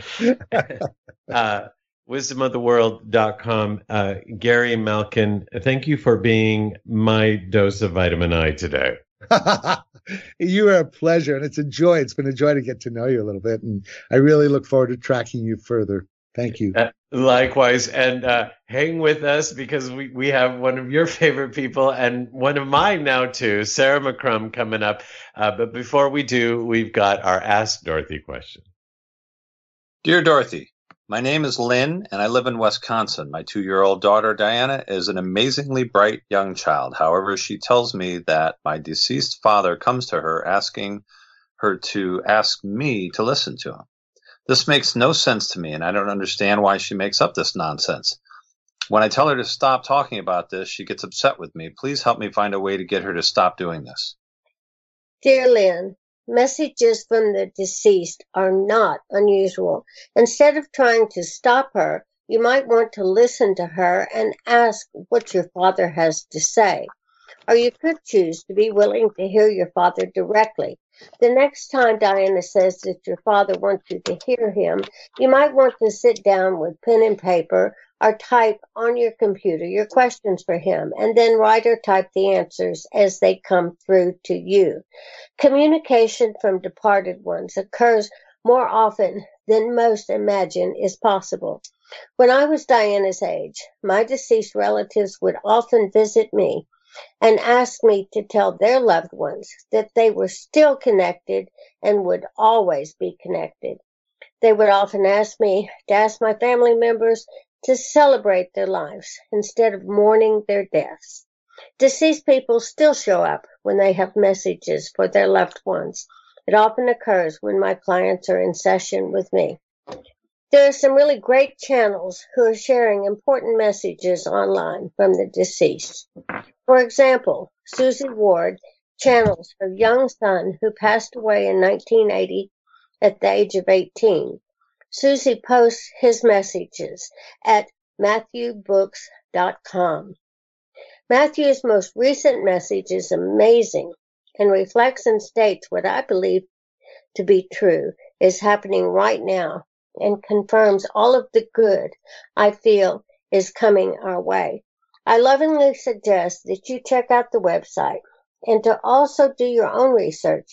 Wisdomoftheworld.com. Gary Malkin, thank you for being my dose of vitamin I today. You are a pleasure, and it's a joy. It's been a joy to get to know you a little bit, and I really look forward to tracking you further. Thank you. Likewise, and hang with us because we have one of your favorite people and one of mine now too, Sarah McCrum, coming up. But before we do, we've got our Ask Dorothy question. Dear Dorothy, my name is Lynn, and I live in Wisconsin. My 2-year-old daughter, Diana, is an amazingly bright young child. However, she tells me that my deceased father comes to her asking her to ask me to listen to him. This makes no sense to me, and I don't understand why she makes up this nonsense. When I tell her to stop talking about this, she gets upset with me. Please help me find a way to get her to stop doing this. Dear Lynn, messages from the deceased are not unusual. Instead of trying to stop her, you might want to listen to her and ask what your father has to say. Or you could choose to be willing to hear your father directly. The next time Diana says that your father wants you to hear him, you might want to sit down with pen and paper or type on your computer your questions for him, and then write or type the answers as they come through to you. Communication from departed ones occurs more often than most imagine is possible. When I was Diana's age, my deceased relatives would often visit me and asked me to tell their loved ones that they were still connected and would always be connected. They would often ask me to ask my family members to celebrate their lives instead of mourning their deaths. Deceased people still show up when they have messages for their loved ones. It often occurs when my clients are in session with me. There are some really great channels who are sharing important messages online from the deceased. For example, Susie Ward channels her young son who passed away in 1980 at the age of 18. Susie posts his messages at MatthewBooks.com. Matthew's most recent message is amazing and reflects and states what I believe to be true is happening right now and confirms all of the good I feel is coming our way. I lovingly suggest that you check out the website and to also do your own research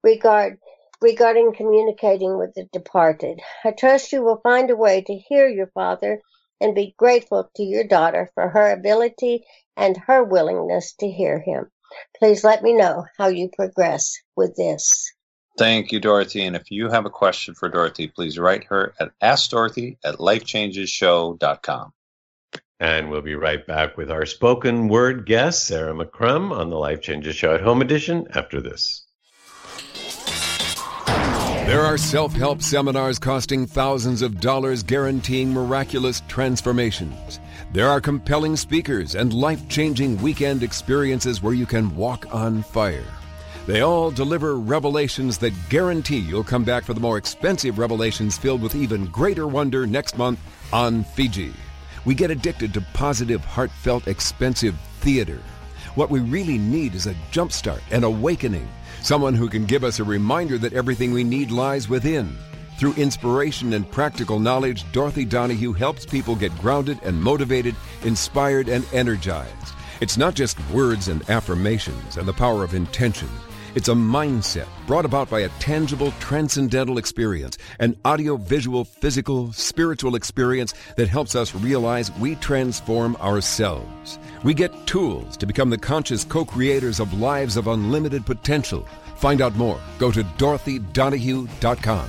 regarding communicating with the departed. I trust you will find a way to hear your father and be grateful to your daughter for her ability and her willingness to hear him. Please let me know how you progress with this. Thank you, Dorothy. And if you have a question for Dorothy, please write her at AskDorothy@LifeChangesShow.com. And we'll be right back with our spoken word guest, Sarah McCrum, on the Life Changes Show at Home edition after this. There are self-help seminars costing thousands of dollars guaranteeing miraculous transformations. There are compelling speakers and life-changing weekend experiences where you can walk on fire. They all deliver revelations that guarantee you'll come back for the more expensive revelations filled with even greater wonder next month on Fiji. We get addicted to positive, heartfelt, expensive theater. What we really need is a jumpstart, an awakening, someone who can give us a reminder that everything we need lies within. Through inspiration and practical knowledge, Dorothy Donahue helps people get grounded and motivated, inspired and energized. It's not just words and affirmations and the power of intention. It's a mindset brought about by a tangible, transcendental experience, an audio-visual, physical, spiritual experience that helps us realize we transform ourselves. We get tools to become the conscious co-creators of lives of unlimited potential. Find out more. Go to DorothyDonahue.com.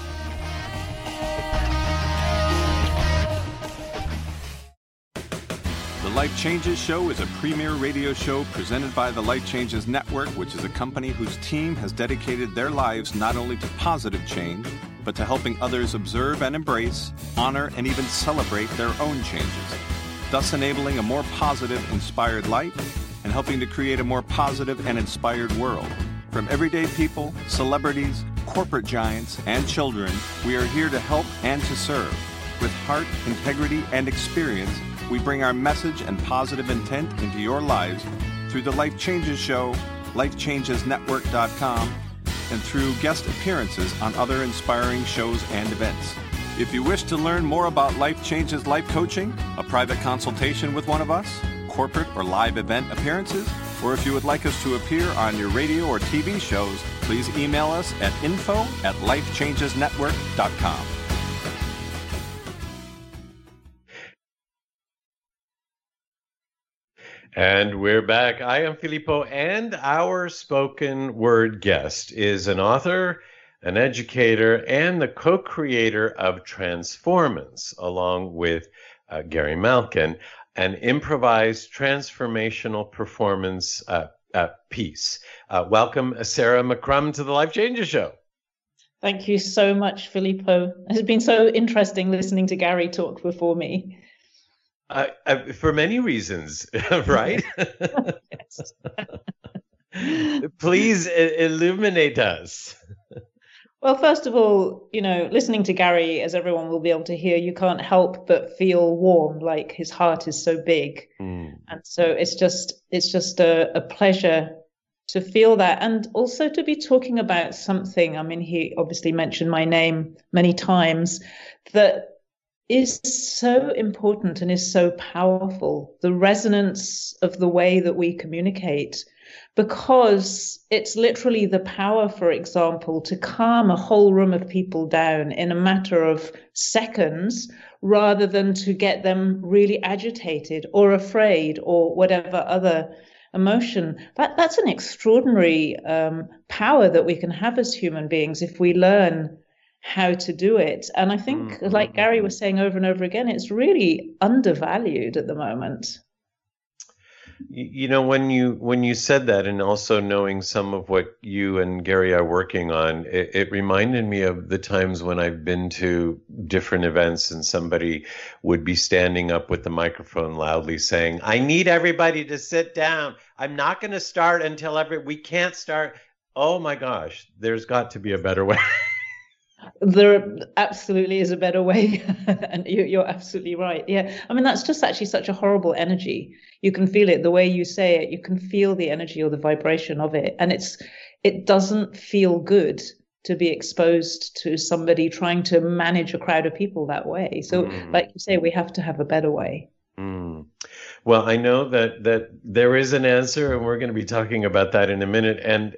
The Life Changes Show is a premier radio show presented by the Life Changes Network, which is a company whose team has dedicated their lives not only to positive change, but to helping others observe and embrace, honor, and even celebrate their own changes, thus enabling a more positive, inspired life and helping to create a more positive and inspired world. From everyday people, celebrities, corporate giants, and children, we are here to help and to serve. With heart, integrity, and experience, we bring our message and positive intent into your lives through the Life Changes Show, LifeChangesNetwork.com, and through guest appearances on other inspiring shows and events. If you wish to learn more about Life Changes Life Coaching, a private consultation with one of us, corporate or live event appearances, or if you would like us to appear on your radio or TV shows, please email us at info@lifechangesnetwork.com. And we're back. I am Filippo, and our spoken word guest is an author, an educator, and the co-creator of Transformance, along with Gary Malkin, an improvised transformational performance piece. Welcome, Sarah McCrum, to the Life Changes Show. Thank you so much, Filippo. It's been so interesting listening to Gary talk before me. For many reasons, right? Yes. Please illuminate us. Well, first of all, listening to Gary, as everyone will be able to hear, you can't help but feel warm, like his heart is so big. And so it's just a pleasure to feel that, and also to be talking about something. I mean, he obviously mentioned my name many times, that is so important and is so powerful, the resonance of the way that we communicate, because it's literally the power, for example, to calm a whole room of people down in a matter of seconds, rather than to get them really agitated or afraid or whatever other emotion. That's an extraordinary power that we can have as human beings if we learn how to do it. And I think, like Gary was saying over and over again, it's really undervalued at the moment. When you said that, and also knowing some of what you and Gary are working on, it reminded me of the times when I've been to different events and somebody would be standing up with the microphone loudly saying, "I need everybody to sit down. I'm not going to start until we can't start." Oh my gosh, there's got to be a better way. There absolutely is a better way. And you're absolutely right. Yeah. I mean, that's just actually such a horrible energy. You can feel it the way you say it. You can feel the energy or the vibration of it. And it doesn't feel good to be exposed to somebody trying to manage a crowd of people that way. So like you say, we have to have a better way. Well, I know that there is an answer, and we're going to be talking about that in a minute. And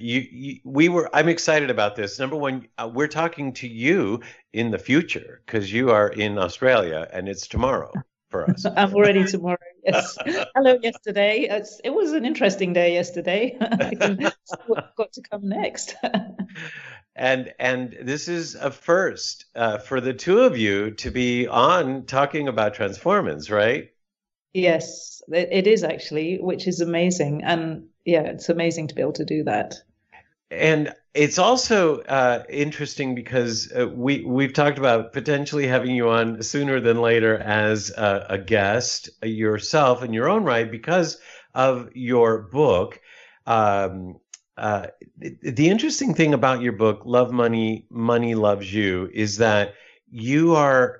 I'm excited about this. Number one, we're talking to you in the future because you are in Australia, and it's tomorrow for us. I'm already tomorrow. Yes. Hello, yesterday. It was an interesting day yesterday. What got to come next? And this is a first for the two of you to be on talking about Transformance, right? Yes, it is actually, which is amazing. And yeah, it's amazing to be able to do that. And it's also interesting because we've talked about potentially having you on sooner than later as a guest yourself in your own right because of your book. The interesting thing about your book, Love Money, Money Loves You, is that you are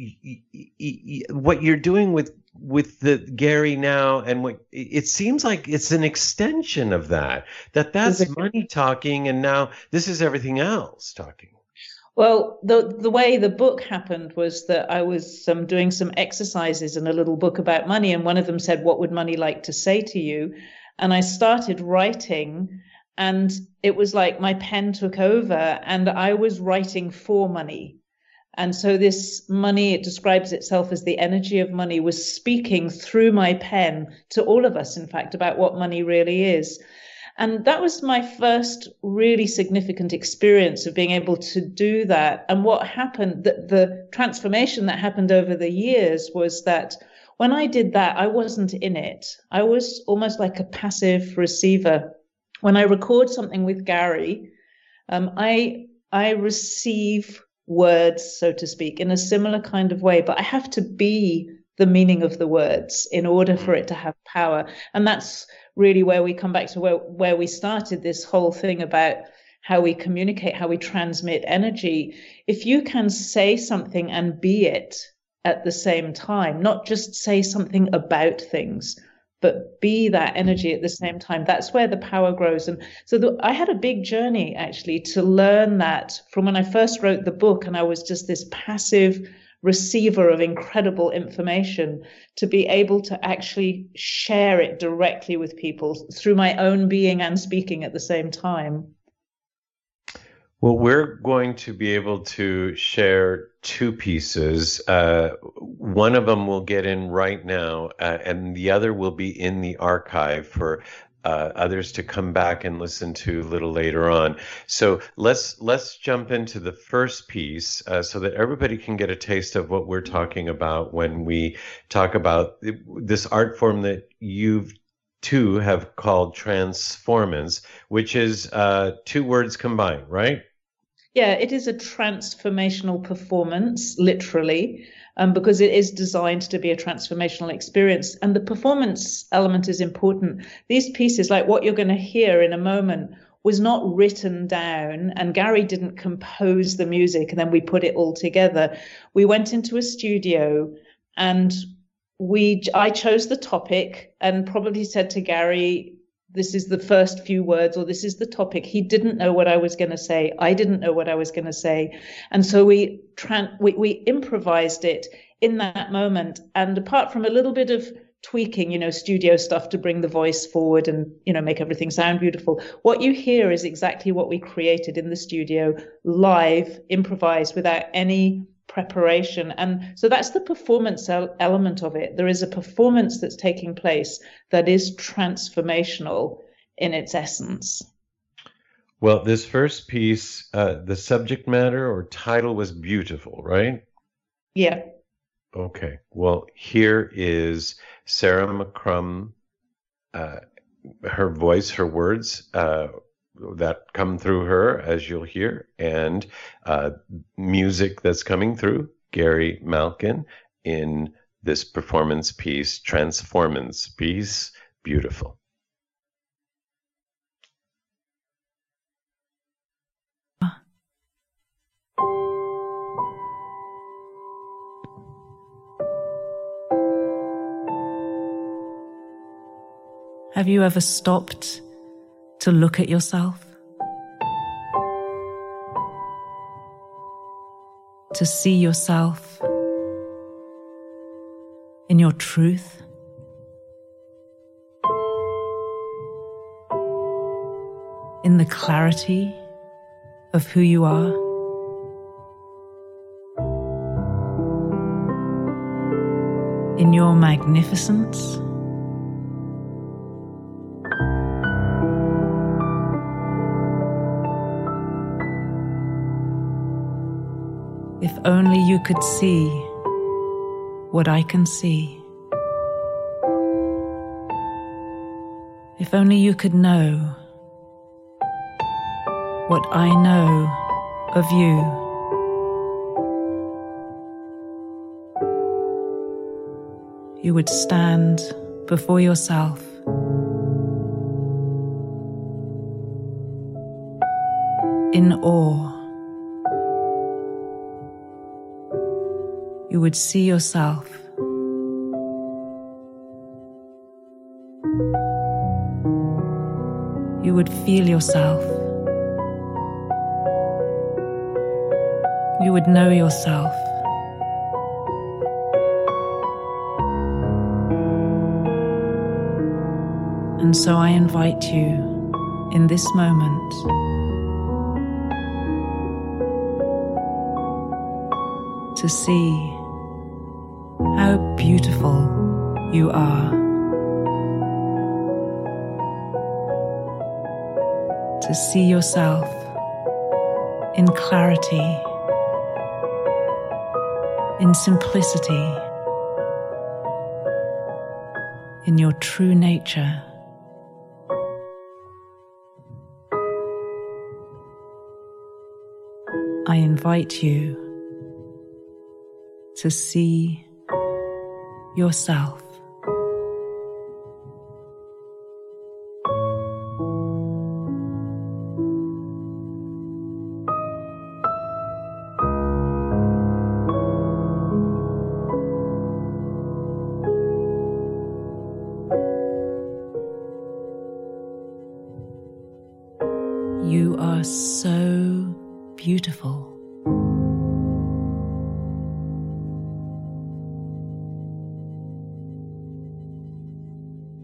what you're doing with the Gary now, and what it seems like it's an extension of that's money talking, and now this is everything else talking. Well, the way the book happened was that I was doing some exercises in a little book about money, and one of them said, "What would money like to say to you?" And I started writing, and it was like my pen took over, and I was writing for money. And so this money, it describes itself as the energy of money, was speaking through my pen to all of us, in fact, about what money really is. And that was my first really significant experience of being able to do that. And what happened, the transformation that happened over the years was that when I did that, I wasn't in it. I was almost like a passive receiver. When I record something with Gary, I receive words, so to speak, in a similar kind of way, but I have to be the meaning of the words in order for it to have power. And that's really where we come back to where we started this whole thing about how we communicate, how we transmit energy. If you can say something and be it at the same time, not just say something about things, but be that energy at the same time, that's where the power grows. And so I had a big journey, actually, to learn that from when I first wrote the book, and I was just this passive receiver of incredible information, to be able to actually share it directly with people through my own being and speaking at the same time. Well, we're going to be able to share two pieces. One of them will get in right now, and the other will be in the archive for others to come back and listen to a little later on. So let's jump into the first piece so that everybody can get a taste of what we're talking about when we talk about this art form that you've two have called transformance, which is two words combined, right? Yeah, it is a transformational performance, literally, because it is designed to be a transformational experience. And the performance element is important. These pieces, like what you're going to hear in a moment, was not written down, and Gary didn't compose the music and then we put it all together. We went into a studio and I chose the topic and probably said to Gary, this is the first few words, or this is the topic. He didn't know what I was going to say. I didn't know what I was going to say. And so we improvised it in that moment. And apart from a little bit of tweaking, studio stuff to bring the voice forward and, make everything sound beautiful, what you hear is exactly what we created in the studio, live, improvised, without any preparation. And so that's the performance element of it. There is a performance that's taking place that is transformational in its essence. Well, this first piece, the subject matter or title was beautiful, right? Yeah. Okay. Well, here is Sarah McCrum, her voice, her words, that come through her, as you'll hear, and music that's coming through Gary Malkin in this performance piece, Transformance piece, beautiful. Have you ever stopped to look at yourself? To see yourself in your truth? In the clarity of who you are? In your magnificence? If only you could see what I can see. If only you could know what I know of you. You would stand before yourself in awe. You would see yourself you would feel yourself. You would know yourself. And so I invite you in this moment to see how beautiful you are, to see yourself in clarity, in simplicity, in your true nature. I invite you to see yourself. You are so beautiful.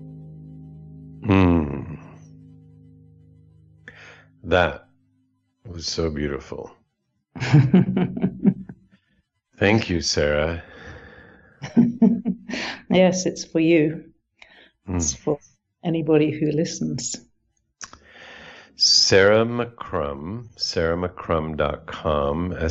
That was so beautiful. Thank you, Sarah. Yes, it's for you. It's for anybody who listens. Sarah McCrum, sarahmccrum.com,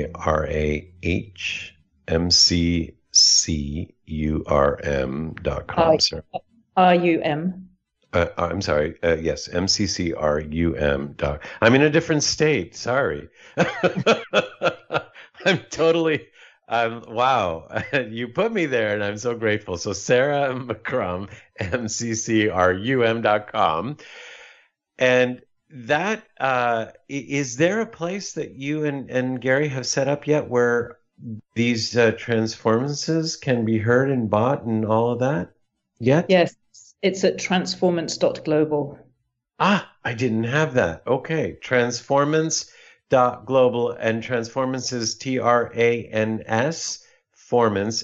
SarahMcCurm.com. R-U-M. I'm sorry. Yes, MCCRUM. I'm in a different state. Sorry. I'm totally. Wow. You put me there, and I'm so grateful. So Sarah McCrum, MCCRUM.com. And that, is there a place that you and Gary have set up yet where these transformances can be heard and bought and all of that yet? Yes. It's at transformance.global. I didn't have that. Okay. Transformance.global, and Transformance is TRANS, Formance,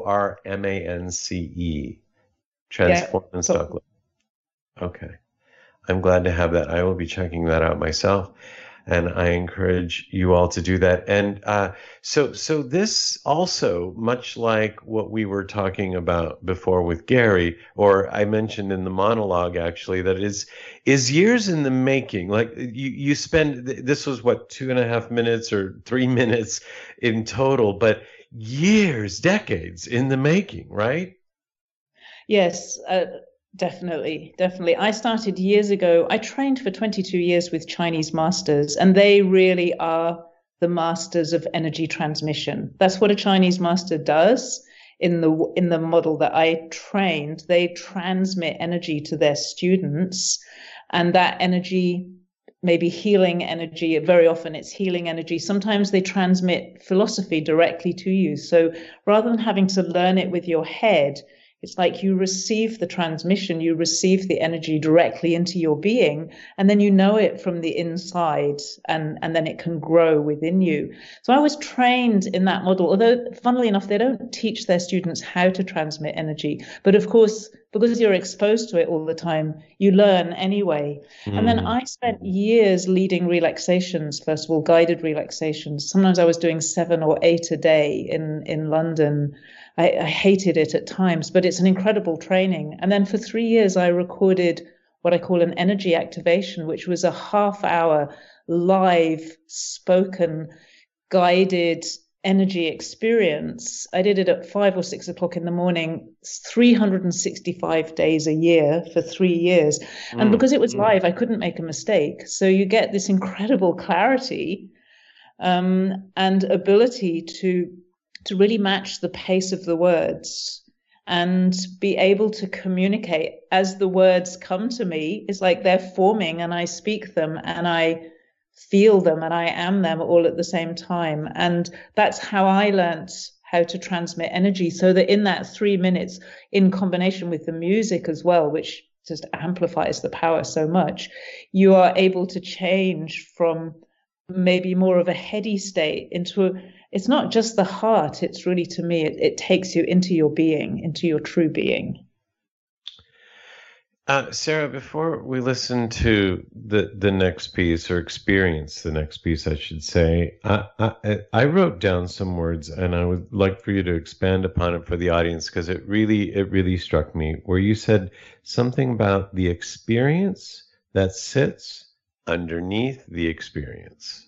FORMANCE. Transformance.global. Okay. I'm glad to have that. I will be checking that out myself, and I encourage you all to do that. And so this also, much like what we were talking about before with Gary, or I mentioned in the monologue actually, that is years in the making. Like you spend, this was what, 2.5 minutes or 3 minutes in total, but years, decades in the making, right? Yes. Definitely. I started years ago. I trained for 22 years with Chinese masters, and they really are the masters of energy transmission. That's what a Chinese master does in the model that I trained. They transmit energy to their students, and that energy may be healing energy. Very often it's healing energy. Sometimes they transmit philosophy directly to you. So rather than having to learn it with your head, it's like you receive the transmission, you receive the energy directly into your being, and then you know it from the inside, and then it can grow within you. So I was trained in that model, although funnily enough, they don't teach their students how to transmit energy. But of course, because you're exposed to it all the time, you learn anyway. And then I spent years leading relaxations, first of all, guided relaxations. Sometimes I was doing 7 or 8 a day in London. I hated it at times, but it's an incredible training. And then for 3 years, I recorded what I call an energy activation, which was a half-hour live, spoken, guided energy experience. I did it at 5 or 6 o'clock in the morning, 365 days a year for 3 years. And because it was live, I couldn't make a mistake. So you get this incredible clarity and ability to really match the pace of the words and be able to communicate as the words come to me. It's like they're forming and I speak them and I feel them and I am them all at the same time. And that's how I learned how to transmit energy, so that in that 3 minutes, in combination with the music as well, which just amplifies the power so much, you are able to change from maybe more of a heady state into it's not just the heart. It's really, to me, it takes you into your being, into your true being. Sarah, before we listen to the next piece, or experience the next piece, I should say, I wrote down some words, and I would like for you to expand upon it for the audience, because it really struck me, where you said something about the experience that sits underneath the experience.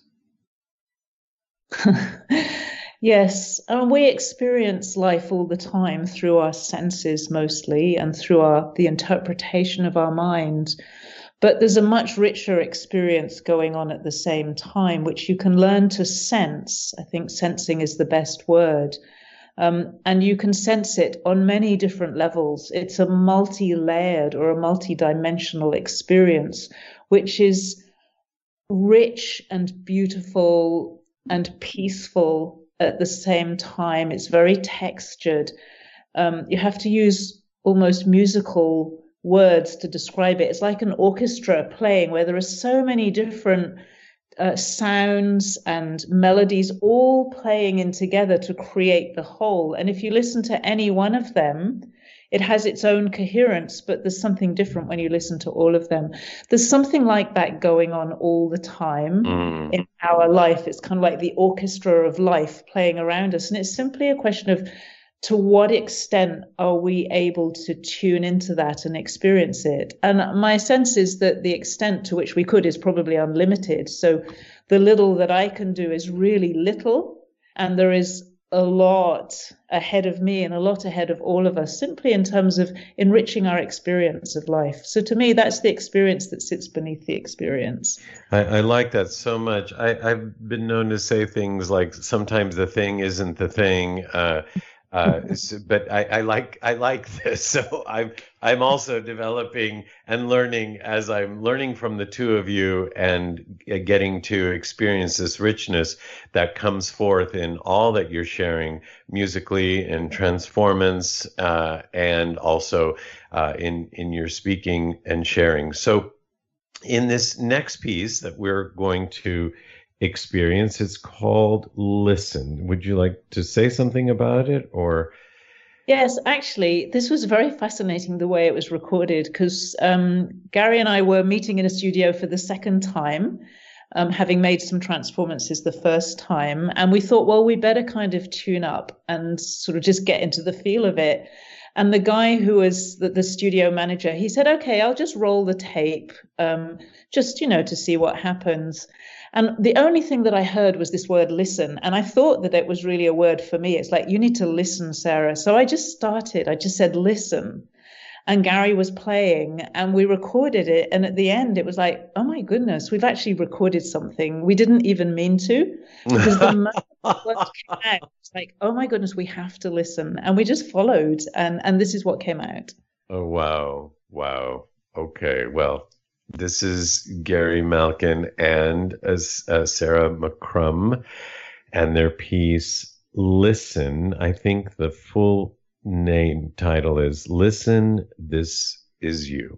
Yes, we experience life all the time through our senses mostly, and through the interpretation of our mind. But there's a much richer experience going on at the same time, which you can learn to sense. I think sensing is the best word. And you can sense it on many different levels. It's a multi-layered or a multi-dimensional experience, which is rich and beautiful and peaceful at the same time. It's very textured. You have to use almost musical words to describe it. It's like an orchestra playing, where there are so many different sounds and melodies all playing in together to create the whole. And if you listen to any one of them, it has its own coherence, but there's something different when you listen to all of them. There's something like that going on all the time in our life. It's kind of like the orchestra of life playing around us. And it's simply a question of, to what extent are we able to tune into that and experience it? And my sense is that the extent to which we could is probably unlimited. So the little that I can do is really little, and there is a lot ahead of me and a lot ahead of all of us, simply in terms of enriching our experience of life. So to me, that's the experience that sits beneath the experience. I like that so much. I've been known to say things like, sometimes the thing isn't the thing. But I like this. So I'm also developing and learning as I'm learning from the two of you and getting to experience this richness that comes forth in all that you're sharing musically and transformance, and also in your speaking and sharing. So in this next piece that we're going to experience, it's called Listen. Would you like to say something about it, or? Yes, actually, this was very fascinating the way it was recorded, because Gary and I were meeting in a studio for the second time, having made some transformances the first time. And we thought, well, we better kind of tune up and sort of just get into the feel of it. And the guy who was the studio manager, he said, okay, I'll just roll the tape, just, to see what happens. And the only thing that I heard was this word listen. And I thought that it was really a word for me. It's like, you need to listen, Sarah. So I just said, listen. And Gary was playing and we recorded it. And at the end, it was like, oh my goodness, we've actually recorded something. We didn't even mean to. Because the moment words came out, it's like, oh my goodness, we have to listen. And we just followed. And this is what came out. Oh, wow. Wow. Okay. Well, this is Gary Malkin and Sarah McCrum and their piece, Listen. I think the full title is Listen, This Is You.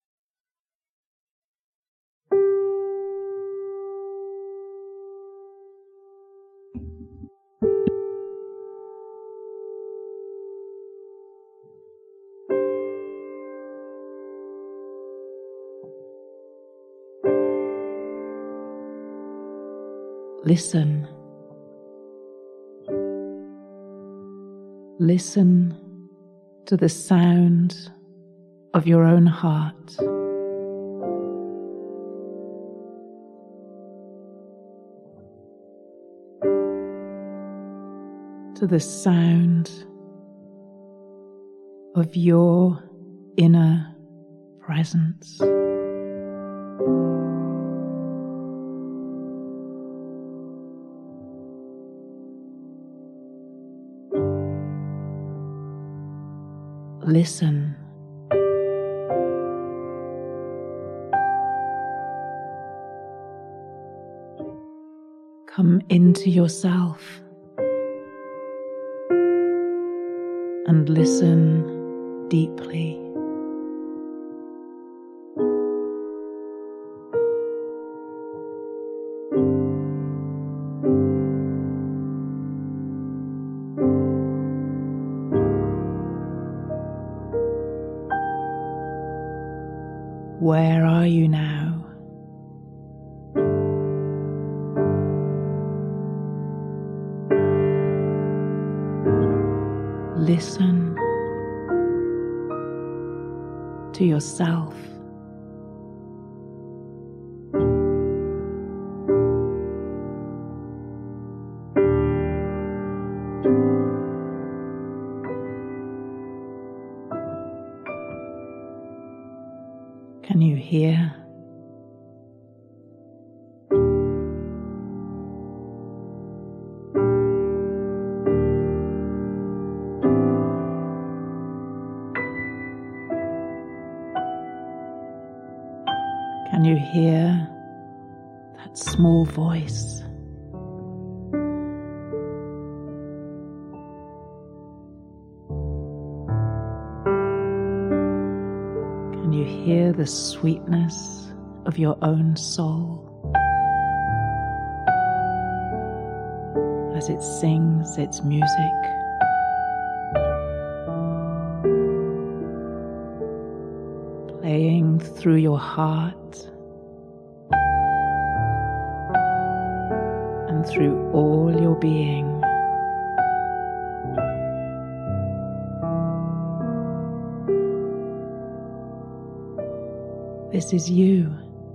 Listen. Listen to the sound of your own heart. To the sound of your inner presence. Listen. Come into yourself and listen deeply. Where are you now? Listen to yourself. Can you hear? Can you hear that small voice? Can you hear the sweetness of your own soul as it sings its music? playing through your heart and through all your being. This is you.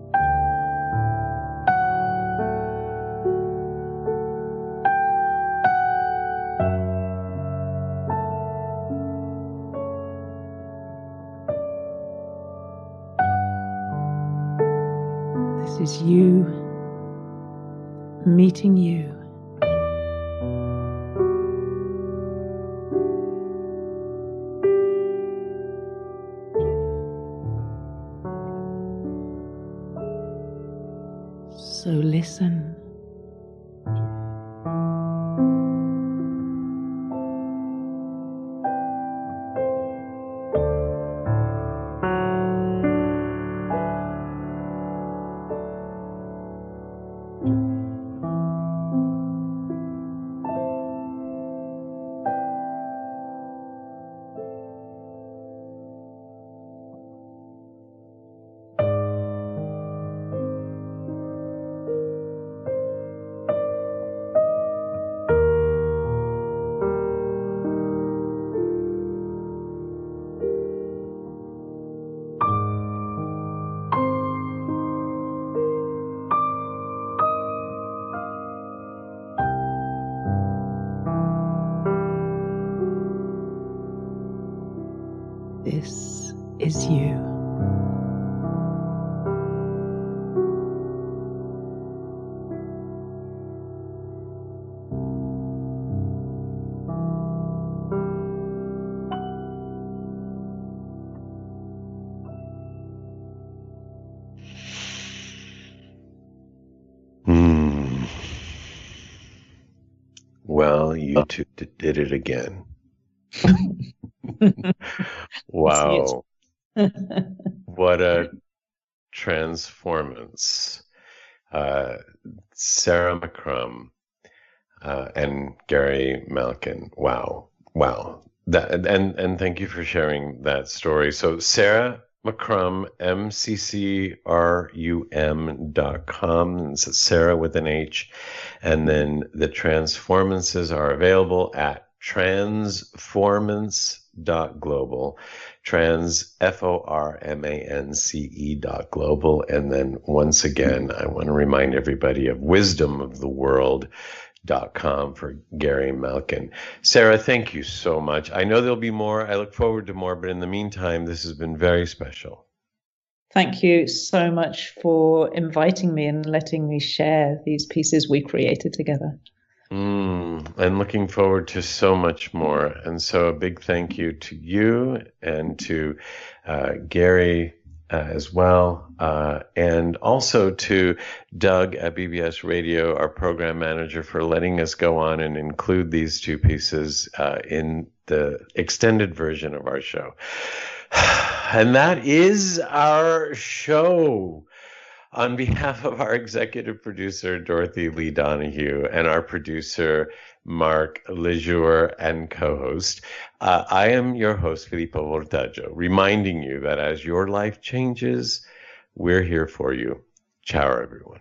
This is you meeting you. So listen. This is you. Well, you two did it again. Wow. What a transformance. Sarah McCrum and Gary Malkin. Wow. And thank you for sharing that story. So Sarah McCrum, MCCRUM.com. It's Sarah with an H. And then the transformances are available at transformance.global, FORMANCE.global. And then once again, I want to remind everybody of wisdomoftheworld.com for Gary Malkin. Sarah, thank you so much. I know there'll be more. I look forward to more, but in the meantime, this has been very special. Thank you so much for inviting me and letting me share these pieces we created together. I'm looking forward to so much more. And so a big thank you to you and to Gary as well. And also to Doug at BBS Radio, our program manager, for letting us go on and include these two pieces in the extended version of our show. And that is our show. On behalf of our executive producer, Dorothy Lee Donahue, and our producer, Mark Lejour, and co-host, I am your host, Filippo Voltaggio, reminding you that as your life changes, we're here for you. Ciao, everyone.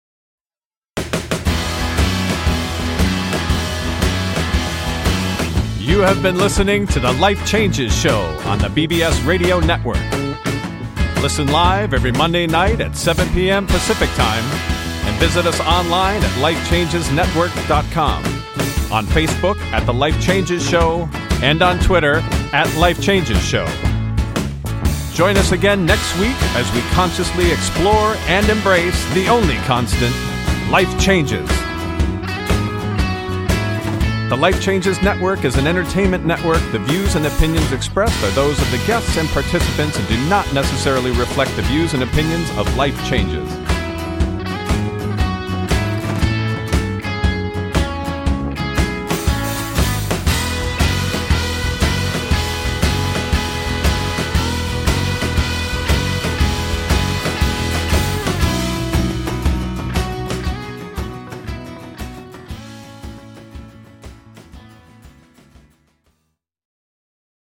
You have been listening to the Life Changes Show on the BBS Radio Network. Listen live every Monday night at 7 p.m. Pacific Time and visit us online at lifechangesnetwork.com, on Facebook at The Life Changes Show, and on Twitter at Life Changes Show. Join us again next week as we consciously explore and embrace the only constant, life changes. The Life Changes Network is an entertainment network. The views and opinions expressed are those of the guests and participants and do not necessarily reflect the views and opinions of Life Changes.